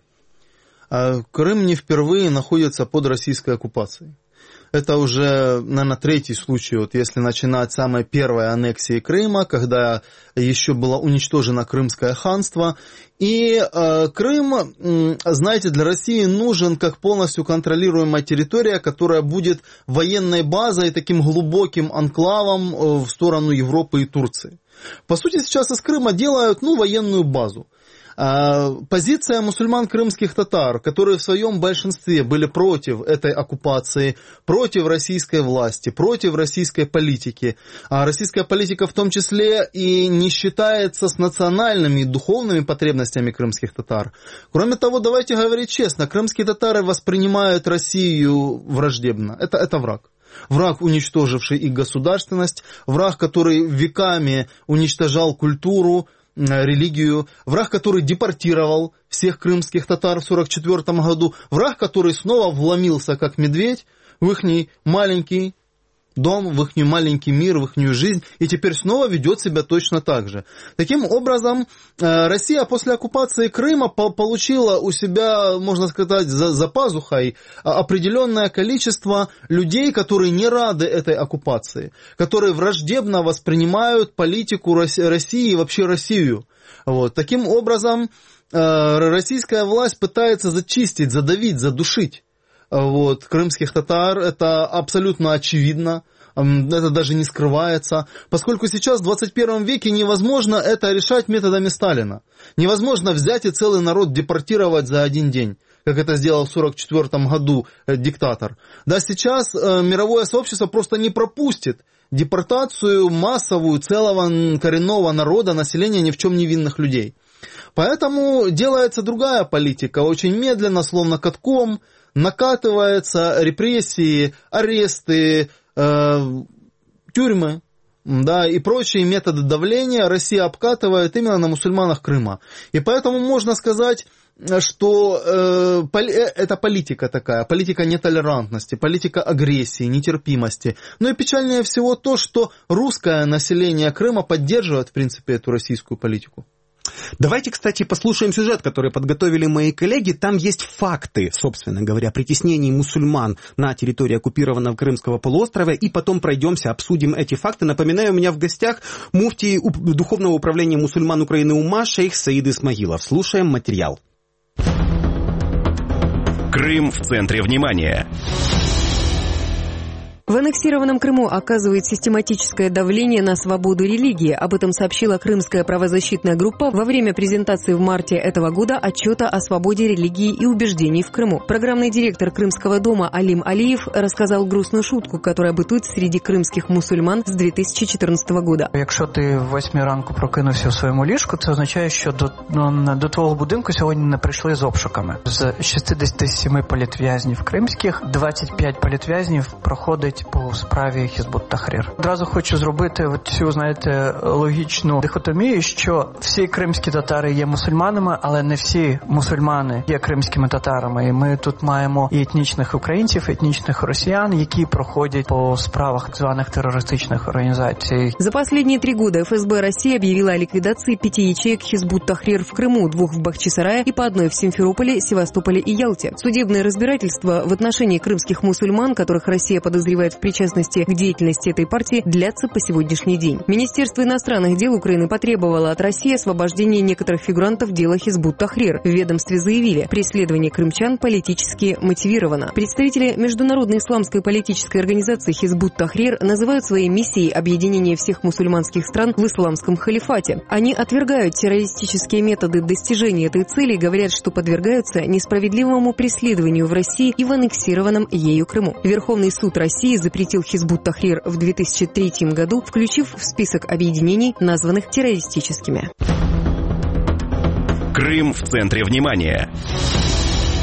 Крым не впервые находится под российской оккупацией. Это уже, наверное, третий случай, вот если начинать с самой первой аннексии Крыма, когда еще было уничтожено Крымское ханство. И Крым, знаете, для России нужен как полностью контролируемая территория, которая будет военной базой, таким глубоким анклавом в сторону Европы и Турции. По сути, сейчас из Крыма делают, военную базу. Позиция мусульман крымских татар, которые в своем большинстве были против этой оккупации, против российской власти, против российской политики, а российская политика в том числе и не считается с национальными и духовными потребностями крымских татар. Кроме того, давайте говорить честно, крымские татары воспринимают Россию враждебно. Это враг. Враг, уничтоживший их государственность, враг, который веками уничтожал культуру, религию, враг, который депортировал всех крымских татар в 1944 году, враг, который снова вломился, как медведь, в их маленький дом, в их маленький мир, в их жизнь, и теперь снова ведет себя точно так же. Таким образом, Россия после оккупации Крыма получила у себя, можно сказать, за пазухой определенное количество людей, которые не рады этой оккупации, которые враждебно воспринимают политику России и вообще Россию. Вот. Таким образом, российская власть пытается зачистить, задавить, задушить крымских татар, это абсолютно очевидно, это даже не скрывается, поскольку сейчас в 21 веке невозможно это решать методами Сталина. Невозможно взять и целый народ депортировать за один день, как это сделал в 1944 году диктатор. Да, сейчас мировое сообщество просто не пропустит депортацию массовую целого коренного народа, населения ни в чем не винных людей. Поэтому делается другая политика, очень медленно, словно катком, накатывается репрессии, аресты, тюрьмы, да, и прочие методы давления Россия обкатывает именно на мусульманах Крыма. И поэтому можно сказать, что это политика такая, политика нетолерантности, политика агрессии, нетерпимости. Но и печальнее всего то, что русское население Крыма поддерживает, в принципе, эту российскую политику. Давайте, кстати, послушаем сюжет, который подготовили мои коллеги. Там есть факты, собственно говоря, притеснений мусульман на территории оккупированного Крымского полуострова, и потом пройдемся, обсудим эти факты. Напоминаю, у меня в гостях муфтий Духовного управления мусульман Украины УМА шейх Саид Исмаилов. Слушаем материал. Крым в центре внимания. В аннексированном Крыму оказывает систематическое давление на свободу религии. Об этом сообщила крымская правозащитная группа во время презентации в марте этого года отчета о свободе религии и убеждений в Крыму. Программный директор Крымского дома Алим Алиев рассказал грустную шутку, которая бытует среди кримських мусульман з 2014 года. Якщо ти в 8 ранку прокинувся в своєму ліжку, це означає, що до твого будинку сьогодні не прийшли з обшуками. З 67 політв'язнів кримських, 25 політв'язнів проходить по справі Хізбут Тахрір. Одразу хочу зробити цю, логічну дихотомію, що всі кримські татари є мусульманами, але не всі мусульмани є кримськими татарами. І ми тут маємо і етнічних українців, і етнічних росіян, які проходять по справах так званих терористичных организаций. За последние 3 года ФСБ России объявила о ликвидации 5 ячеек Хизбут Тахрир в Крыму, 2 в Бахчисарае и по 1 в Симферополе, Севастополе и Ялте. Судебное разбирательство в отношении крымских мусульман, которых Россия подозревает в причастности к деятельности этой партии, длятся по сегодняшний день. Министерство иностранных дел Украины потребовало от России освобождения некоторых фигурантов дела Хизбут Тахрир. В ведомстве заявили, преследование крымчан политически мотивировано. Представители Международной исламской политической организации Хизбут Тахрир называют своей миссией объединение всех мусульманских стран в исламском халифате. Они отвергают террористические методы достижения этой цели и говорят, что подвергаются несправедливому преследованию в России и в аннексированном ею Крыму. Верховный суд России запретил Хизбут Тахрир в 2003 году, включив в список объединений, названных террористическими. Крым в центре внимания.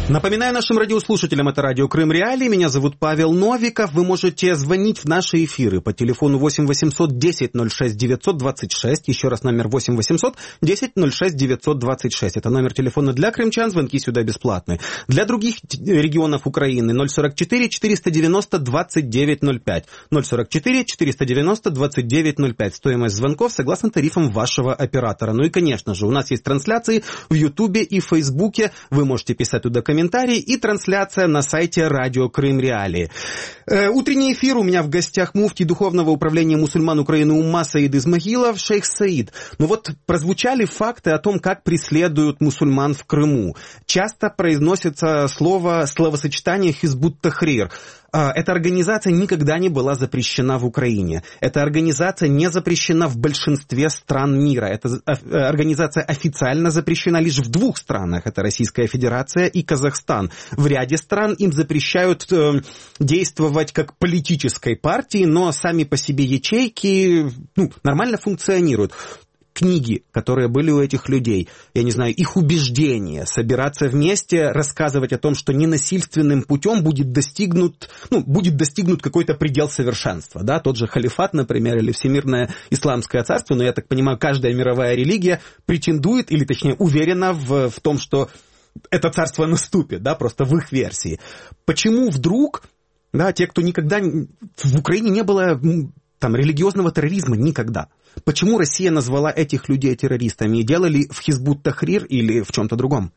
Напоминаю нашим радиослушателям, это радио Крым Реалии. Меня зовут Павел Новиков. Вы можете звонить в наши эфиры по телефону 8 800 10 06 926. Еще раз номер 8 800 10 06 926. Это номер телефона для крымчан. Звонки сюда бесплатные. Для других регионов Украины 044 490 2905. 044 490 2905. Стоимость звонков согласно тарифам вашего оператора. Ну и, конечно же, у нас есть трансляции в Ютубе и Фейсбуке. Вы можете писать туда комментарии и трансляция на сайте радио Крым Реалии. Утренний эфир. У меня в гостях муфтий Духовного управления мусульман Украины Умма Саид Измагилов, шейх Саид. Ну вот прозвучали факты о том, как преследуют мусульман в Крыму. Часто произносится словосочетание «Хизбут Тахрир». Эта организация никогда не была запрещена в Украине. Эта организация не запрещена в большинстве стран мира. Эта организация официально запрещена лишь в 2 странах. Это Российская Федерация и Казахстан. В ряде стран им запрещают действовать как политической партии, но сами по себе ячейки нормально функционируют. Книги, которые были у этих людей, я не знаю, их убеждения, собираться вместе, рассказывать о том, что ненасильственным путем будет достигнут какой-то предел совершенства, да, тот же халифат, например, или Всемирное Исламское царство, но я так понимаю, каждая мировая религия претендует, или точнее уверена в том, что это царство наступит, да, просто в их версии. Почему вдруг, да, те, кто никогда, в Украине не было там религиозного терроризма никогда. Почему Россия назвала этих людей террористами и делали в Хизбут Тахрир или в чем-то другом?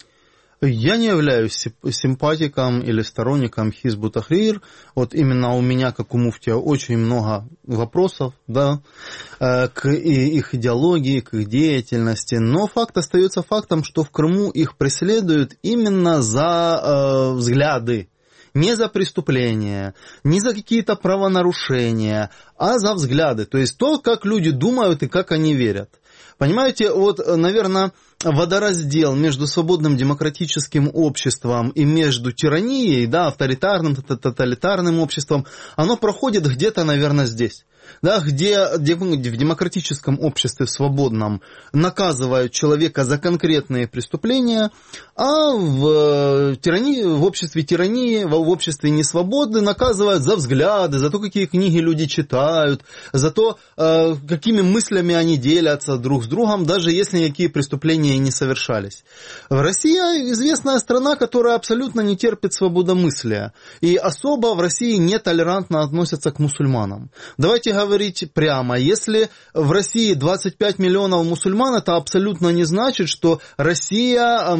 Я не являюсь симпатиком или сторонником Хизбут Тахрир. Вот именно у меня, как у муфтия, очень много вопросов, да, к их идеологии, к их деятельности. Но факт остается фактом, что в Крыму их преследуют именно за взгляды. Не за преступления, не за какие-то правонарушения, а за взгляды. То есть то, как люди думают и как они верят. Понимаете, вот, наверное, водораздел между свободным демократическим обществом и между тиранией, да, авторитарным, тоталитарным обществом, оно проходит где-то, наверное, здесь. Да, где в демократическом обществе, в свободном, наказывают человека за конкретные преступления, а в обществе тирании, в обществе несвободы наказывают за взгляды, за то, какие книги люди читают, за то, какими мыслями они делятся друг с другом, даже если никакие преступления не совершались. Россия известная страна, которая абсолютно не терпит свободомыслия, и особо в России нетолерантно относятся к мусульманам. Давайте говорить прямо, если в России 25 миллионов мусульман, это абсолютно не значит, что Россия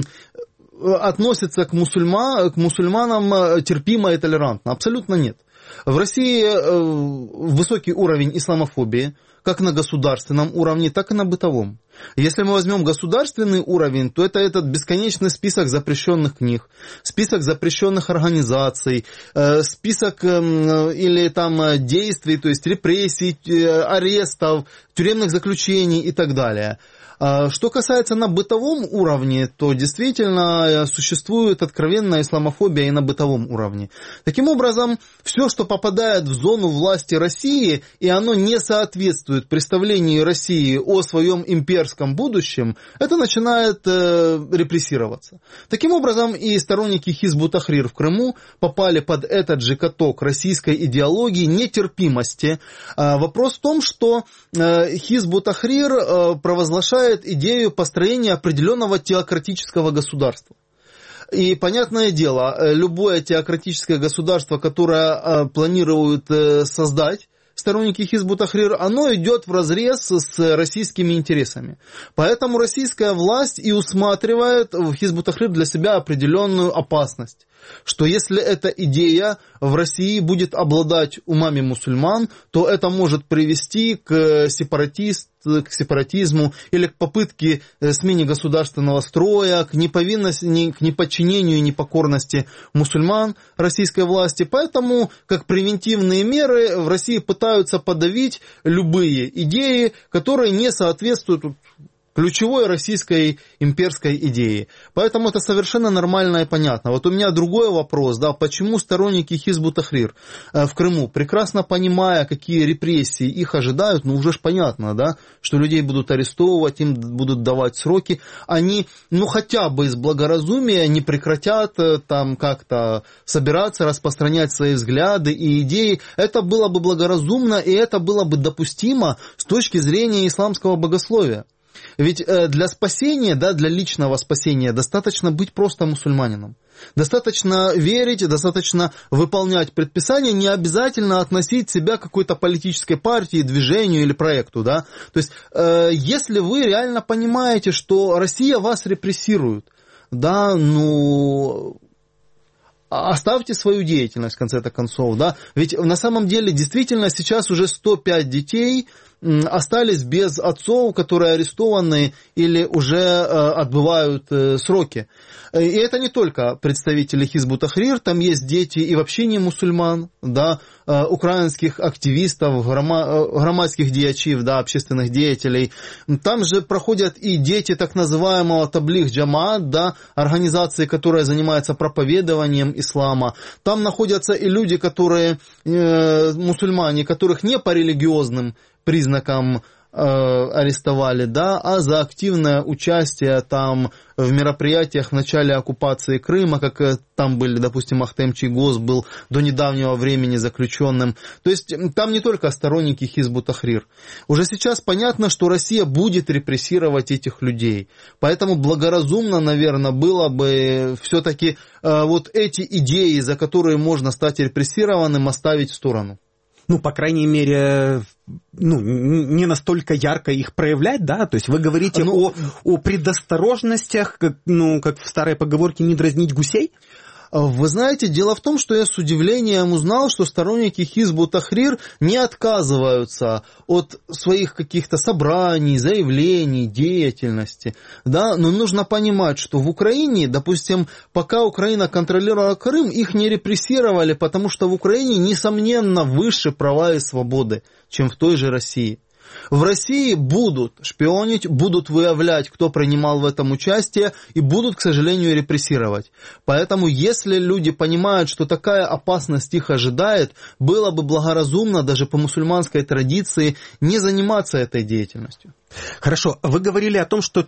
относится к мусульманам терпимо и толерантно. Абсолютно нет. В России высокий уровень исламофобии, как на государственном уровне, так и на бытовом. Если мы возьмем государственный уровень, то это этот бесконечный список запрещенных книг, список запрещенных организаций, список или там действий, то есть репрессий, арестов, тюремных заключений и так далее. Что касается на бытовом уровне, то действительно существует откровенная исламофобия и на бытовом уровне. Таким образом, все, что попадает в зону власти России, и оно не соответствует представлению России о своем имперском будущем, это начинает репрессироваться. Таким образом, и сторонники Хизбут Тахрир в Крыму попали под этот же каток российской идеологии нетерпимости. Вопрос в том, что Хизбут Тахрир провозглашает идею построения определенного теократического государства. И, понятное дело, любое теократическое государство, которое планируют создать сторонники Хизбут Тахрир, оно идет вразрез с российскими интересами. Поэтому российская власть и усматривает в Хизбут Тахрир для себя определенную опасность. Что если эта идея в России будет обладать умами мусульман, то это может привести к сепаратизму или к попытке смене государственного строя, к неповинности, к неподчинению и непокорности мусульман российской власти. Поэтому, как превентивные меры, в России пытаются подавить любые идеи, которые не соответствуют ключевой российской имперской идеи. Поэтому это совершенно нормально и понятно. Вот у меня другой вопрос, да, почему сторонники Хизб ут-Тахрир в Крыму, прекрасно понимая, какие репрессии их ожидают, ну уже ж понятно, да, что людей будут арестовывать, им будут давать сроки, они, ну хотя бы из благоразумия не прекратят там как-то собираться, распространять свои взгляды и идеи. Это было бы благоразумно, и это было бы допустимо с точки зрения исламского богословия. Ведь для спасения, да, для личного спасения достаточно быть просто мусульманином. Достаточно верить, достаточно выполнять предписания, не обязательно относить себя к какой-то политической партии, движению или проекту. Да? То есть, если вы реально понимаете, что Россия вас репрессирует, да, ну... оставьте свою деятельность в конце концов, да, ведь на самом деле действительно сейчас уже 105 детей остались без отцов, которые арестованы или уже отбывают сроки. И это не только представители Хизб ут-Тахрир, там есть дети и вообще не мусульман, да, украинских активистов, громадских деячів, да, общественных деятелей. Там же проходят и дети так называемого Таблиг Джамаат, да, организации, которая занимается проповедованием ислама. Там находятся и люди, которые мусульмане, которых не по религиозным признакам арестовали, да, а за активное участие там в мероприятиях в начале оккупации Крыма, как там были, допустим, Ахтем Чийгоз был до недавнего времени заключенным. То есть там не только сторонники Хизб ут-Тахрир. Уже сейчас понятно, что Россия будет репрессировать этих людей. Поэтому благоразумно, наверное, было бы все-таки вот эти идеи, за которые можно стать репрессированным, оставить в сторону. Ну, по крайней мере, ну, не настолько ярко их проявлять, да, то есть вы говорите о предосторожностях, как, ну, как в старой поговорке «не дразнить гусей»? Вы знаете, дело в том, что я с удивлением узнал, что сторонники Хизб ут-Тахрир не отказываются от своих каких-то собраний, заявлений, деятельности. Да? Но нужно понимать, что в Украине, допустим, пока Украина контролировала Крым, их не репрессировали, потому что в Украине, несомненно, выше права и свободы, чем в той же России. В России будут шпионить, будут выявлять, кто принимал в этом участие, и будут, к сожалению, репрессировать. Поэтому, если люди понимают, что такая опасность их ожидает, было бы благоразумно даже по мусульманской традиции не заниматься этой деятельностью. Хорошо, вы говорили о том, что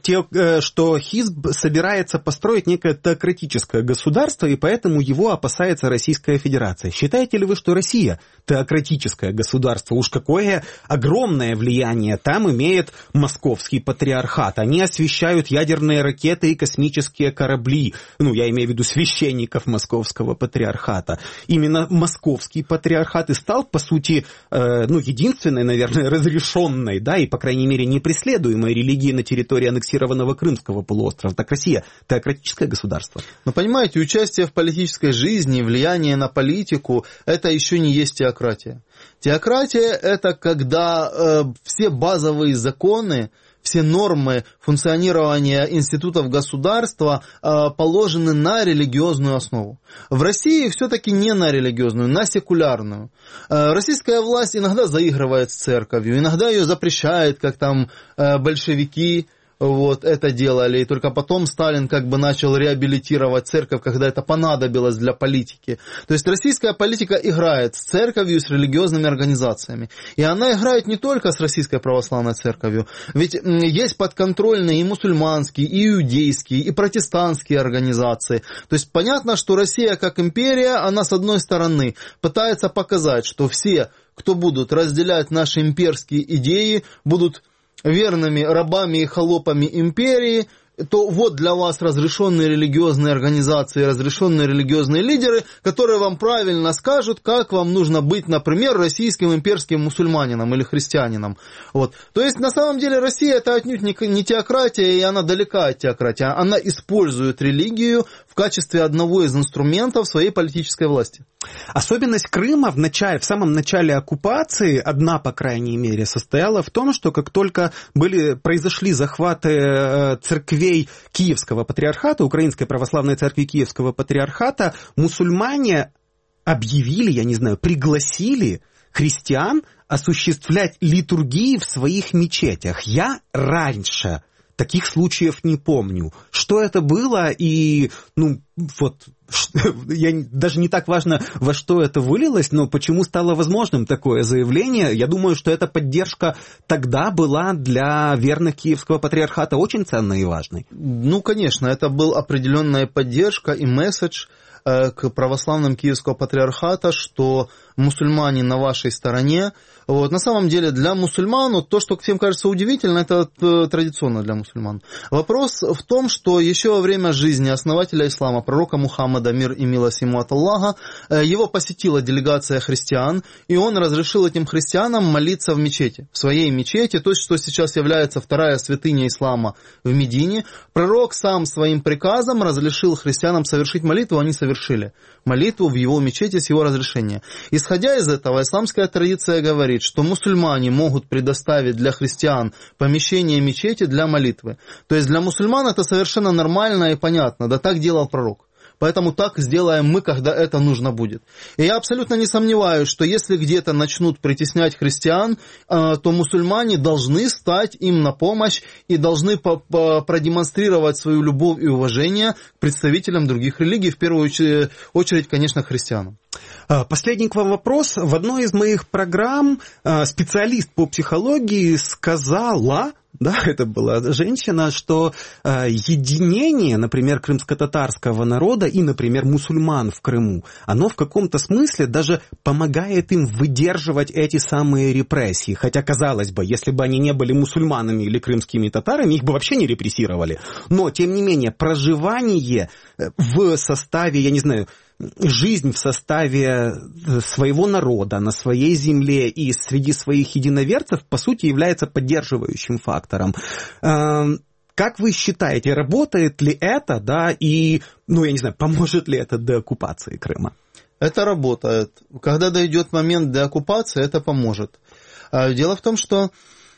Хизб собирается построить некое теократическое государство, и поэтому его опасается Российская Федерация. Считаете ли вы, что Россия теократическое государство? Уж какое огромное влияние там имеет московский патриархат. Они освещают ядерные ракеты и космические корабли. Ну, я имею в виду священников московского патриархата. Именно московский патриархат и стал, по сути, единственной, наверное, разрешенной, да, и, по крайней мере, не преследуемой религии на территории аннексированного Крымского полуострова. Так Россия теократическое государство. Но понимаете, участие в политической жизни, влияние на политику, это еще не есть теократия. Теократия – это когда все базовые законы, все нормы функционирования институтов государства положены на религиозную основу. В России все-таки не на религиозную, на секулярную. Российская власть иногда заигрывает с церковью, иногда ее запрещает, как там большевики вот это делали, и только потом Сталин как бы начал реабилитировать церковь, когда это понадобилось для политики. То есть российская политика играет с церковью, с религиозными организациями. И она играет не только с Российской Православной Церковью, ведь есть подконтрольные и мусульманские, и иудейские, и протестантские организации. То есть понятно, что Россия как империя, она с одной стороны пытается показать, что все, кто будут разделять наши имперские идеи, будут верными рабами и холопами империи, то вот для вас разрешенные религиозные организации, разрешенные религиозные лидеры, которые вам правильно скажут, как вам нужно быть, например, российским имперским мусульманином или христианином. Вот. То есть, на самом деле, Россия это отнюдь не теократия, и она далека от теократии. Она использует религию в качестве одного из инструментов своей политической власти. Особенность Крыма в самом начале оккупации, одна, по крайней мере, состояла в том, что как только произошли захваты церквей Киевского патриархата, Украинской Православной Церкви Киевского патриархата, мусульмане объявили, пригласили христиан осуществлять литургии в своих мечетях. Я раньше таких случаев не помню. Что это было и, я даже не так важно, во что это вылилось, но почему стало возможным такое заявление. Я думаю, что эта поддержка тогда была для верных Киевского патриархата очень ценной и важной. Конечно, это была определенная поддержка и месседж к православным Киевского патриархата, что мусульмане на вашей стороне. На самом деле для мусульман, то, что всем кажется удивительно, это традиционно для мусульман. Вопрос в том, что еще во время жизни основателя ислама, пророка Мухаммада, мир и милость ему от Аллаха, его посетила делегация христиан, и он разрешил этим христианам молиться в мечети, в своей мечети, то есть, что сейчас является вторая святыня ислама в Медине. Пророк сам своим приказом разрешил христианам совершить молитву, они совершили молитву в его мечети с его разрешения. Исходя из этого, исламская традиция говорит, что мусульмане могут предоставить для христиан помещение мечети для молитвы. То есть для мусульман это совершенно нормально и понятно, да так делал пророк. Поэтому так сделаем мы, когда это нужно будет. И я абсолютно не сомневаюсь, что если где-то начнут притеснять христиан, то мусульмане должны стать им на помощь и должны продемонстрировать свою любовь и уважение к представителям других религий, в первую очередь, конечно, христианам. Последний к вам вопрос. В одной из моих программ специалист по психологии сказала, это была женщина, что единение, например, крымско-татарского народа и, например, мусульман в Крыму, оно в каком-то смысле даже помогает им выдерживать эти самые репрессии. Хотя, казалось бы, если бы они не были мусульманами или крымскими татарами, их бы вообще не репрессировали. Но, тем не менее, проживание в составе, жизнь в составе своего народа, на своей земле и среди своих единоверцев, по сути, является поддерживающим фактором. Как вы считаете, работает ли это, и, поможет ли это деоккупации Крыма? Это работает. Когда дойдет момент деоккупации, это поможет. Дело в том, что,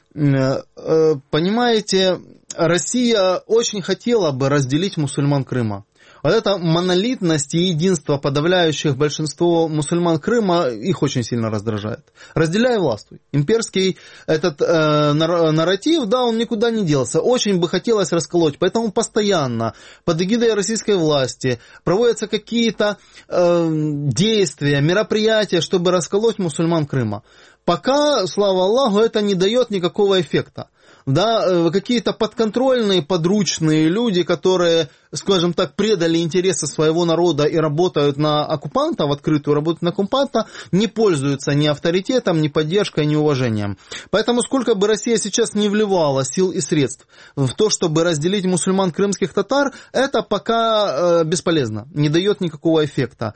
понимаете, Россия очень хотела бы разделить мусульман Крыма. Вот эта монолитность и единство подавляющих большинство мусульман Крыма их очень сильно раздражает. Разделяй, властвуй. Имперский этот нарратив, он никуда не делся. Очень бы хотелось расколоть, поэтому постоянно под эгидой российской власти проводятся какие-то действия, мероприятия, чтобы расколоть мусульман Крыма. Пока, слава Аллаху, это не дает никакого эффекта. Какие-то подконтрольные, подручные люди, которые, скажем так, предали интересы своего народа и работают на оккупанта, в открытую работают на оккупанта, не пользуются ни авторитетом, ни поддержкой, ни уважением. Поэтому сколько бы Россия сейчас не вливала сил и средств в то, чтобы разделить мусульман крымских татар, это пока бесполезно, не дает никакого эффекта.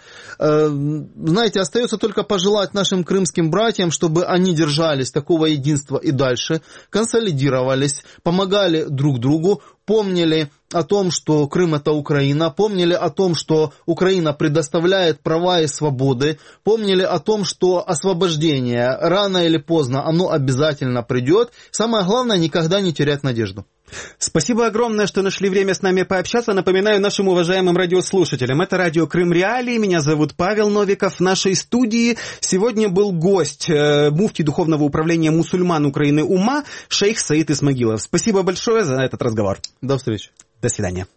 Остается только пожелать нашим крымским братьям, чтобы они держались такого единства и дальше, консолидировались, помогали друг другу, помнили о том, что Крым – это Украина, помнили о том, что Украина предоставляет права и свободы, помнили о том, что освобождение рано или поздно оно обязательно придет. Самое главное – никогда не терять надежду. Спасибо огромное, что нашли время с нами пообщаться. Напоминаю нашим уважаемым радиослушателям, это радио Крым Реалии. Меня зовут Павел Новиков. В нашей студии сегодня был гость, муфти Духовного управления мусульман Украины УМА, шейх Саид Исмагилов. Спасибо большое за этот разговор. До встречи. До свидания.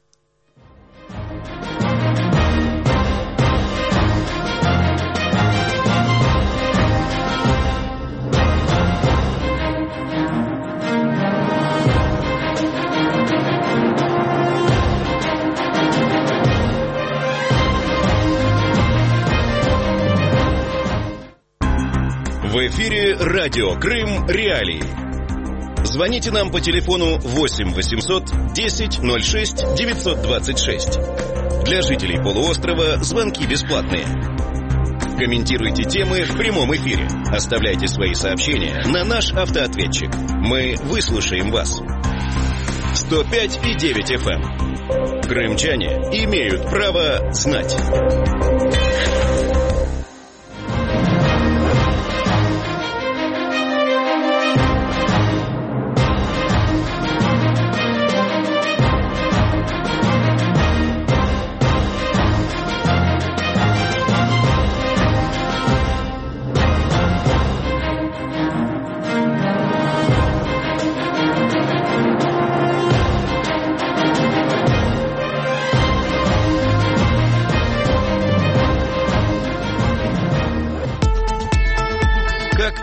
В эфире радио Крым Реалии. Звоните нам по телефону 8 800 10 06 926. Для жителей полуострова звонки бесплатные. Комментируйте темы в прямом эфире. Оставляйте свои сообщения на наш автоответчик. Мы выслушаем вас. 105,9 FM. Крымчане имеют право знать.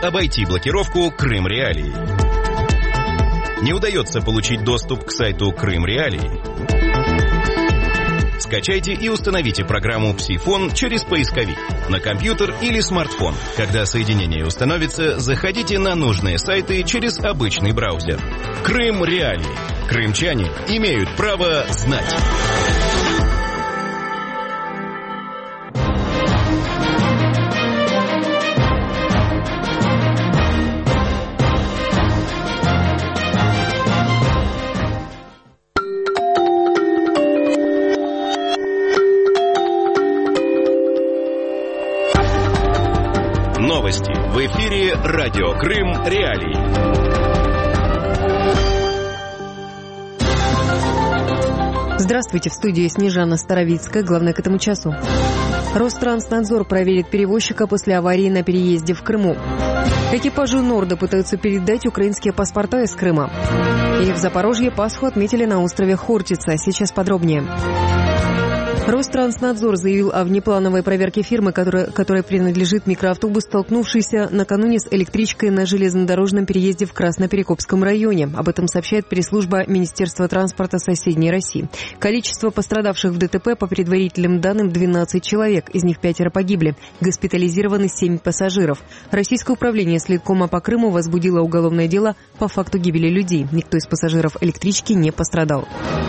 обойти блокировку Крым Реалии? Не удается получить доступ к сайту Крым Реалии? Скачайте и установите программу «Псифон» через поисковик на компьютер или смартфон. Когда соединение установится, заходите на нужные сайты через обычный браузер. Крым Реалии. Крымчане имеют право знать. Новости в эфире «Радио Крым Реалии». Здравствуйте, в студии Снежана Старовицкая. Главное к этому часу. Ространснадзор проверит перевозчика после аварии на переезде в Крыму. Экипажу Норда пытаются передать украинские паспорта из Крыма. И в Запорожье Пасху отметили на острове Хортица. Сейчас подробнее. Ространснадзор заявил о внеплановой проверке фирмы, которой принадлежит микроавтобус, столкнувшийся накануне с электричкой на железнодорожном переезде в Красноперекопском районе. Об этом сообщает пресс-служба Министерства транспорта соседней России. Количество пострадавших в ДТП по предварительным данным 12 человек, из них 5 погибли. Госпитализированы 7 пассажиров. Российское управление следкома по Крыму возбудило уголовное дело по факту гибели людей. Никто из пассажиров электрички не пострадал.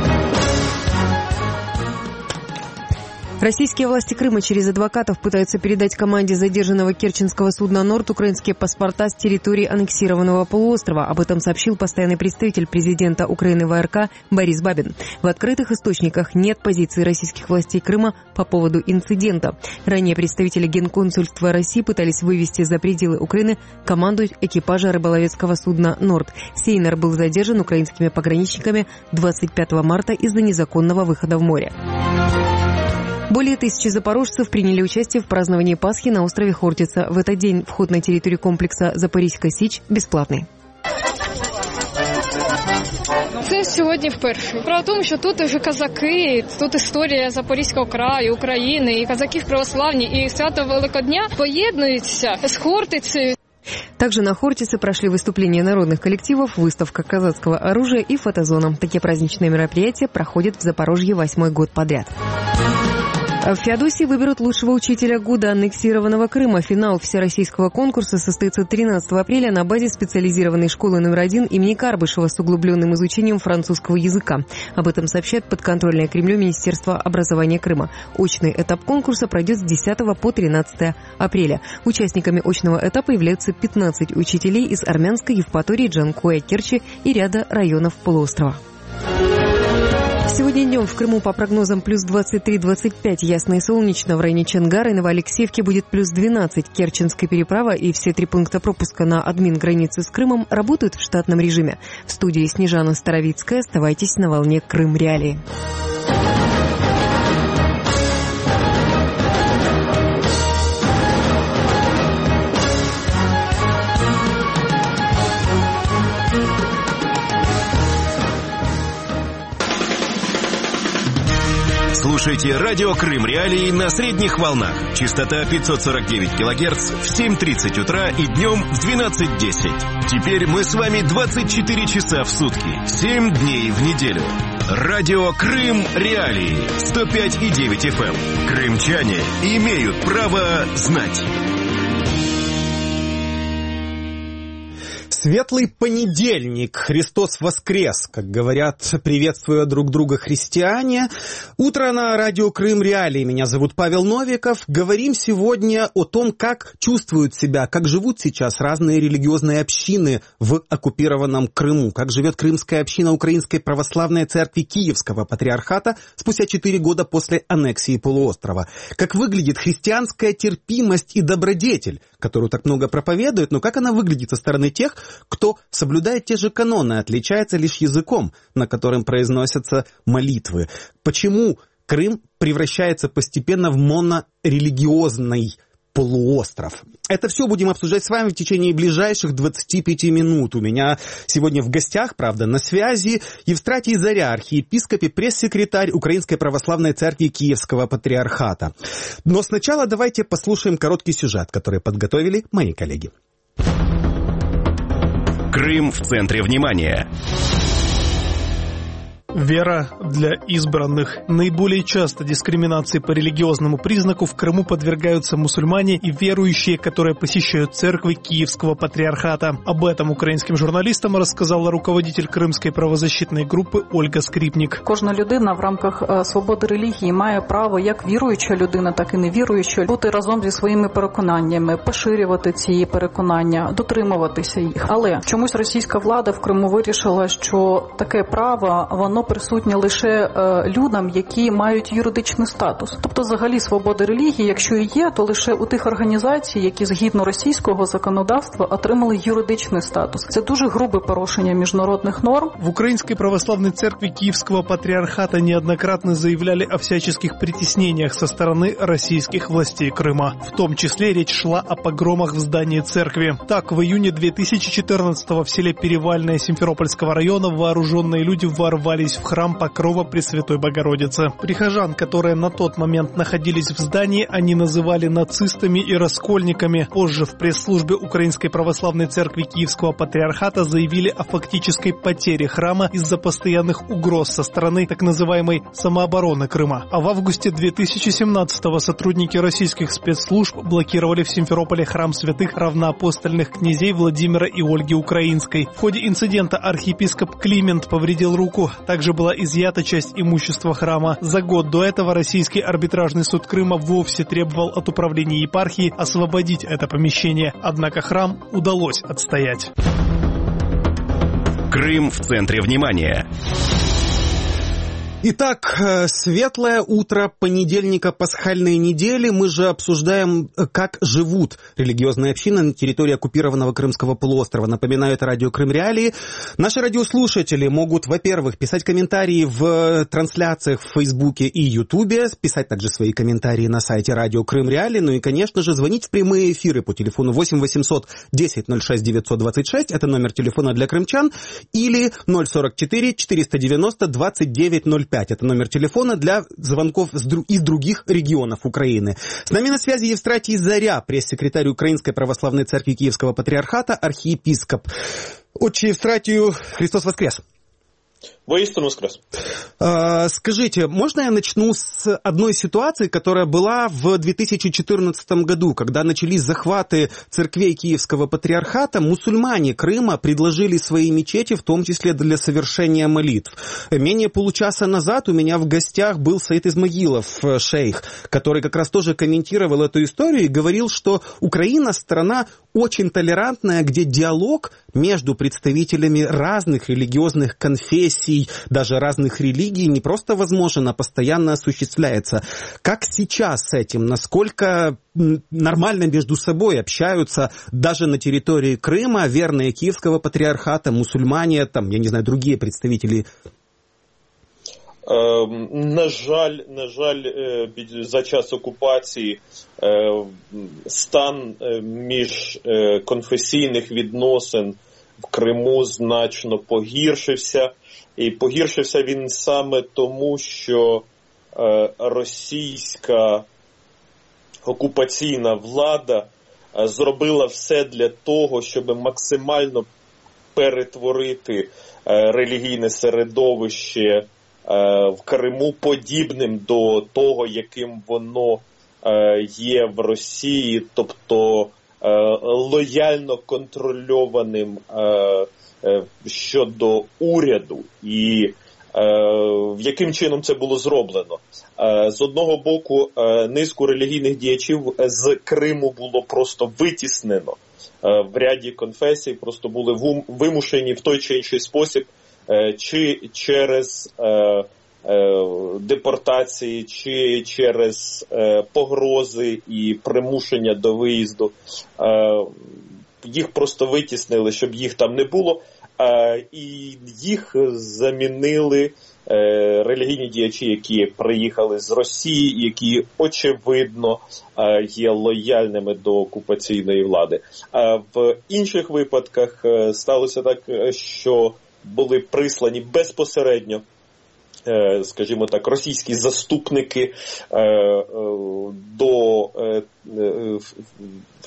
Российские власти Крыма через адвокатов пытаются передать команде задержанного керченского судна «Норд» украинские паспорта с территории аннексированного полуострова. Об этом сообщил постоянный представитель президента Украины в ВРК Борис Бабин. В открытых источниках нет позиции российских властей Крыма по поводу инцидента. Ранее представители Генконсульства России пытались вывести за пределы Украины команду экипажа рыболовецкого судна «Норд». Сейнер был задержан украинскими пограничниками 25 марта из-за незаконного выхода в море. Более 1000 запорожцев приняли участие в праздновании Пасхи на острове Хортица. В этот день вход на территорию комплекса Запорізька Січ бесплатный. Це сьогодні вперше. Справа в тому, що тут вже козаки, тут історія Запорізького краю, України, і козаків православні, і свято Великодня поєднуються з Хортицею. Также на Хортице прошли выступления народных коллективов, выставка казацкого оружия и фотозона. Такие праздничные мероприятия проходят в Запорожье 8-й год подряд. В Феодосии выберут лучшего учителя года аннексированного Крыма. Финал всероссийского конкурса состоится 13 апреля на базе специализированной школы номер 1 имени Карбышева с углубленным изучением французского языка. Об этом сообщает подконтрольное Кремлю Министерство образования Крыма. Очный этап конкурса пройдет с 10 по 13 апреля. Участниками очного этапа являются 15 учителей из Армянской, Евпатории, Джанкоя, Керчи и ряда районов полуострова. Сегодня днем в Крыму по прогнозам плюс 23-25, ясно и солнечно. В районе Чонгара и Новоалексеевки будет плюс 12. Керченская переправа и все 3 пункта пропуска на админ границы с Крымом работают в штатном режиме. В студии Снежана Старовицкая. Оставайтесь на волне Крым Реалии. Слушайте «Радио Крым Реалии» на средних волнах. Частота 549 кГц в 7:30 утра и днем в 12:10. Теперь мы с вами 24 часа в сутки, 7 дней в неделю. «Радио Крым Реалии» 105,9 FM. Крымчане имеют право знать. Светлый понедельник, Христос воскрес, как говорят, приветствуя друг друга христиане. Утро на радио Крым Реалии. Меня зовут Павел Новиков. Говорим сегодня о том, как чувствуют себя, как живут сейчас разные религиозные общины в оккупированном Крыму, как живет крымская община Украинской Православной Церкви Киевского Патриархата спустя 4 года после аннексии полуострова, как выглядит христианская терпимость и добродетель, которую так много проповедуют, но как она выглядит со стороны тех, кто соблюдает те же каноны, отличается лишь языком, на котором произносятся молитвы. Почему Крым превращается постепенно в монорелигиозный полуостров? Это все будем обсуждать с вами в течение ближайших 25 минут. У меня сегодня в гостях, правда, на связи Евстратий Заря, архиепископ и пресс-секретарь Украинской Православной Церкви Киевского Патриархата. Но сначала давайте послушаем короткий сюжет, который подготовили мои коллеги. Крым в центре внимания. Вера для избранных. Наиболее часто дискриминации по религиозному признаку в Крыму подвергаются мусульмане и верующие, которые посещают церкви Киевского патриархата. Об этом украинским журналистам рассказала руководитель Кримської правозащитної групи Ольга Скрипник. Кожна людина в рамках свободи релігії має право, як віруюча людина, так і невіруюча, бути разом зі своїми переконаннями, поширювати ці переконання, дотримуватися їх. Але чомусь російська влада в Криму вирішила, що таке право, воно присутнє лише людям, які мають юридичний статус. Тобто, взагалі, свобода релігії, якщо і є, то лише у тих організацій, які згідно російського законодавства отримали юридичний статус. Це дуже грубе порушення міжнародных норм. В Украинской православной церкви Киевского патриархата неоднократно заявляли о всяческих притеснениях со стороны российских властей Крыма. В том числе речь шла о погромах в здании церкви. Так, в июне 2014-го в селе Перевальное Симферопольского района вооруженные люди ворвались в храм Покрова Пресвятой Богородицы. Прихожан, которые на тот момент находились в здании, они называли нацистами и раскольниками. Позже в пресс-службе Украинской православной церкви Киевского патриархата заявили о фактической потере храма из-за постоянных угроз со стороны так называемой самообороны Крыма. А в августе 2017-го сотрудники российских спецслужб блокировали в Симферополе храм святых равноапостольных князей Владимира и Ольги Украинской. В ходе инцидента архиепископ Климент повредил руку. Также была изъята часть имущества храма. За год до этого российский арбитражный суд Крыма вовсе требовал от управления епархии освободить это помещение. Однако храм удалось отстоять. Крым в центре внимания. Итак, светлое утро понедельника пасхальной недели. Мы же обсуждаем, как живут религиозные общины на территории оккупированного Крымского полуострова. Напоминаю, это радио Крым Реалии. Наши радиослушатели могут, во-первых, писать комментарии в трансляциях в Фейсбуке и Ютубе, писать также свои комментарии на сайте радио Крым Реалии, ну и, конечно же, звонить в прямые эфиры по телефону 8 800 10 06 926, это номер телефона для крымчан, или 044 490 29 05. Это номер телефона для звонков из других регионов Украины. С нами на связи Евстратий Заря, пресс-секретарь Украинской православной церкви Киевского патриархата, архиепископ. Отче Евстратию, Христос воскрес! Воистину воскрес. Скажите, можно я начну с одной ситуации, которая была в 2014 году, когда начались захваты церквей Киевского патриархата? Мусульмане Крыма предложили свои мечети, в том числе для совершения молитв. Менее получаса назад у меня в гостях был Саид Измагилов, шейх, который как раз тоже комментировал эту историю и говорил, что Украина страна очень толерантная, где диалог между представителями разных религиозных конфессий, даже разных религий, не просто возможен, а постоянно осуществляется. Как сейчас с этим? Насколько нормально между собой общаются даже на территории Крыма верные Киевского патриархата, мусульмане, там, я не знаю, другие представители? На жаль, за час окупації стан міжконфесійних відносин в Криму значно погіршився. І погіршився він саме тому, що російська окупаційна влада зробила все для того, щоб максимально перетворити релігійне середовище в Криму подібним до того, яким воно є в Росії, тобто лояльно контрольованим щодо уряду. І яким чином це було зроблено? З одного боку, низку релігійних діячів з Криму було просто витіснено. В ряді конфесій просто були вимушені в той чи інший спосіб, чи через депортації, чи через погрози і примушення до виїзду. Їх просто витіснили, щоб їх там не було, і їх замінили релігійні діячі, які приїхали з Росії, які, очевидно, є лояльними до окупаційної влади. В інших випадках сталося так, що були прислані безпосередньо, скажімо так, російські заступники до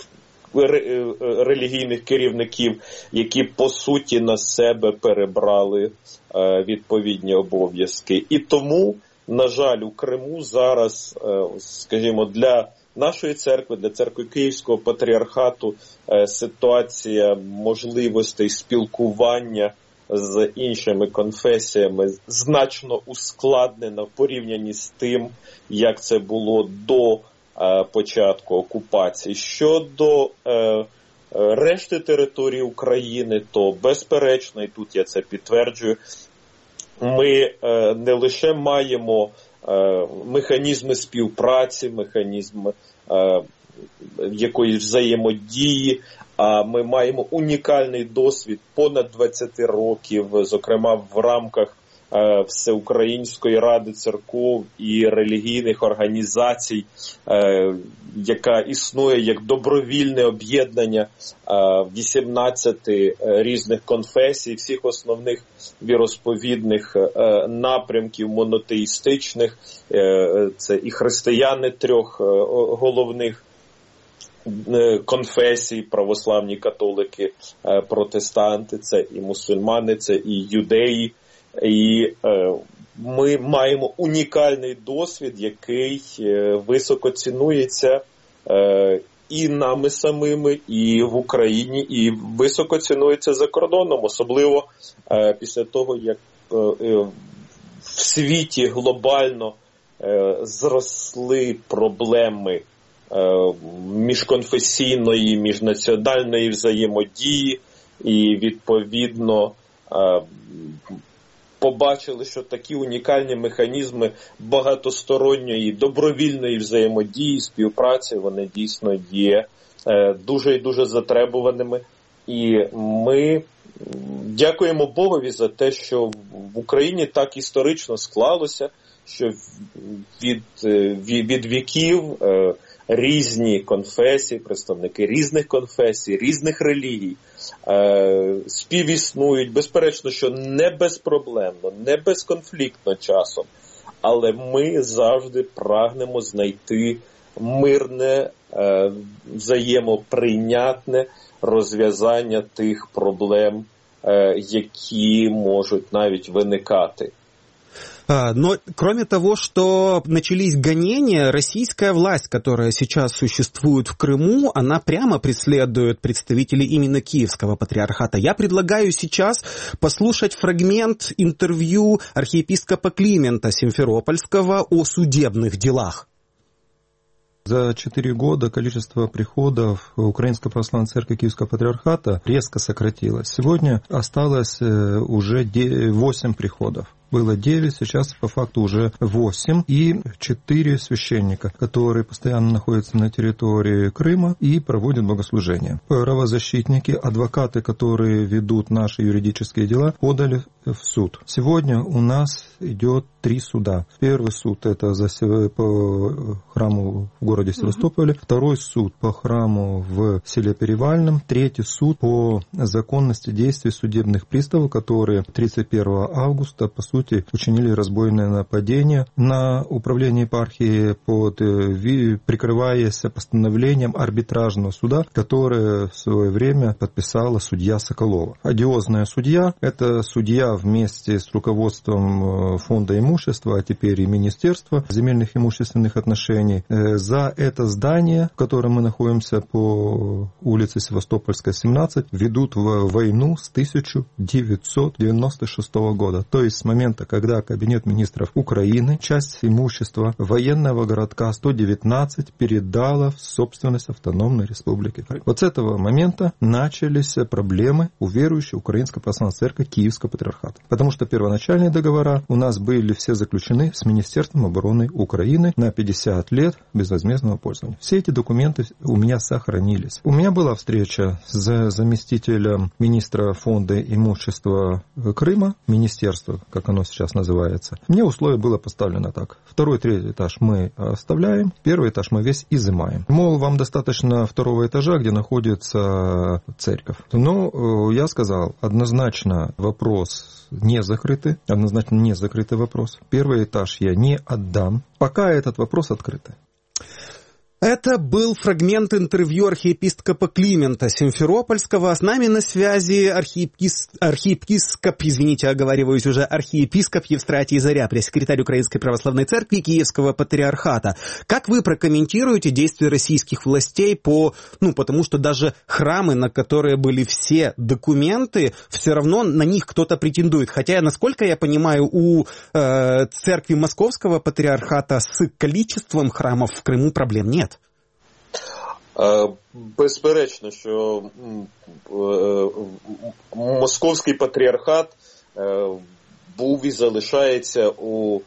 релігійних керівників, які по суті на себе перебрали відповідні обов'язки. І тому, на жаль, у Криму зараз, скажімо, для нашої церкви, для церкви Київського патріархату ситуація можливостей спілкування з іншими конфесіями значно ускладнена в порівнянні з тим, як це було до початку окупації. Щодо решти території України, то безперечно, і тут я це підтверджую, ми не лише маємо механізми співпраці, механізми якоїсь взаємодії, а ми маємо унікальний досвід понад 20 років, зокрема в рамках Всеукраїнської ради церков і релігійних організацій, яка існує як добровільне об'єднання 18 різних конфесій, всіх основних віросповідних напрямків монотеїстичних. Це і християни трьох головних конфесій, православні католики, протестанти, це і мусульмани, це і юдеї. І ми маємо унікальний досвід, який високо цінується і нами самими, і в Україні, і високо цінується за кордоном, особливо після того, як в світі глобально зросли проблеми міжконфесійної, міжнаціональної взаємодії, і відповідно побачили, що такі унікальні механізми багатосторонньої, добровільної взаємодії, співпраці, вони дійсно є дуже і дуже затребуваними. І ми дякуємо Богові за те, що в Україні так історично склалося, що від віків різні конфесії, представники різних конфесій, різних релігій співіснують, безперечно, що не безпроблемно, не безконфліктно часом, але ми завжди прагнемо знайти мирне, взаємоприйнятне розв'язання тих проблем, які можуть навіть виникати. Но кроме того, что начались гонения, российская власть, которая сейчас существует в Крыму, она прямо преследует представителей именно Киевского патриархата. Я предлагаю сейчас послушать фрагмент интервью архиепископа Климента Симферопольского о судебных делах. За 4 года количество приходов Украинской Православной Церкви Киевского Патриархата резко сократилось. Сегодня осталось уже 8 приходов. Было 9, сейчас по факту уже 8 и 4 священника, которые постоянно находятся на территории Крыма и проводят богослужения. Правозащитники, адвокаты, которые ведут наши юридические дела, подали в суд. Сегодня у нас идет 3 суда. Первый суд это по храму в городе Севастополе, второй суд по храму в селе Перевальном, третий суд по законности действий судебных приставов, которые 31 августа по сути учинили разбойное нападение на управление епархии, прикрываясь постановлением арбитражного суда, которое в свое время подписала судья Соколова. Одиозная судья – это судья вместе с руководством фонда имущества, а теперь и Министерства земельных имущественных отношений. За это здание, в котором мы находимся по улице Севастопольская, 17, ведут войну с 1996 года. То есть с момента, когда Кабинет министров Украины часть имущества военного городка 119 передала в собственность Автономной Республики Крым. Вот с этого момента начались проблемы у верующей Украинской Православной Церкви Киевского Патриархата. Потому что первоначальные договора у нас были все заключены с Министерством обороны Украины на 50 лет безвозмездного пользования. Все эти документы у меня сохранились. У меня была встреча с заместителем министра фонда имущества Крыма, министерства, как оно сейчас называется. Мне условие было поставлено так. 2-й, 3-й этаж мы оставляем, 1-й этаж мы весь изымаем. Мол, вам достаточно 2-го этажа, где находится церковь. Но я сказал, однозначно вопрос не закрытый, однозначно не закрытый вопрос. 1-й этаж я не отдам, пока этот вопрос открытый. Это был фрагмент интервью архиепископа Климента Симферопольского. С нами на связи архиепископ Евстратий Заря, пресс-секретарь Украинской Православной Церкви Киевского Патриархата. Как вы прокомментируете действия российских властей потому что даже храмы, на которые были все документы, все равно на них кто-то претендует. Хотя, насколько я понимаю, у Церкви Московского Патриархата с количеством храмов в Крыму проблем нет. Безперечно, що Московський патріархат був і залишається у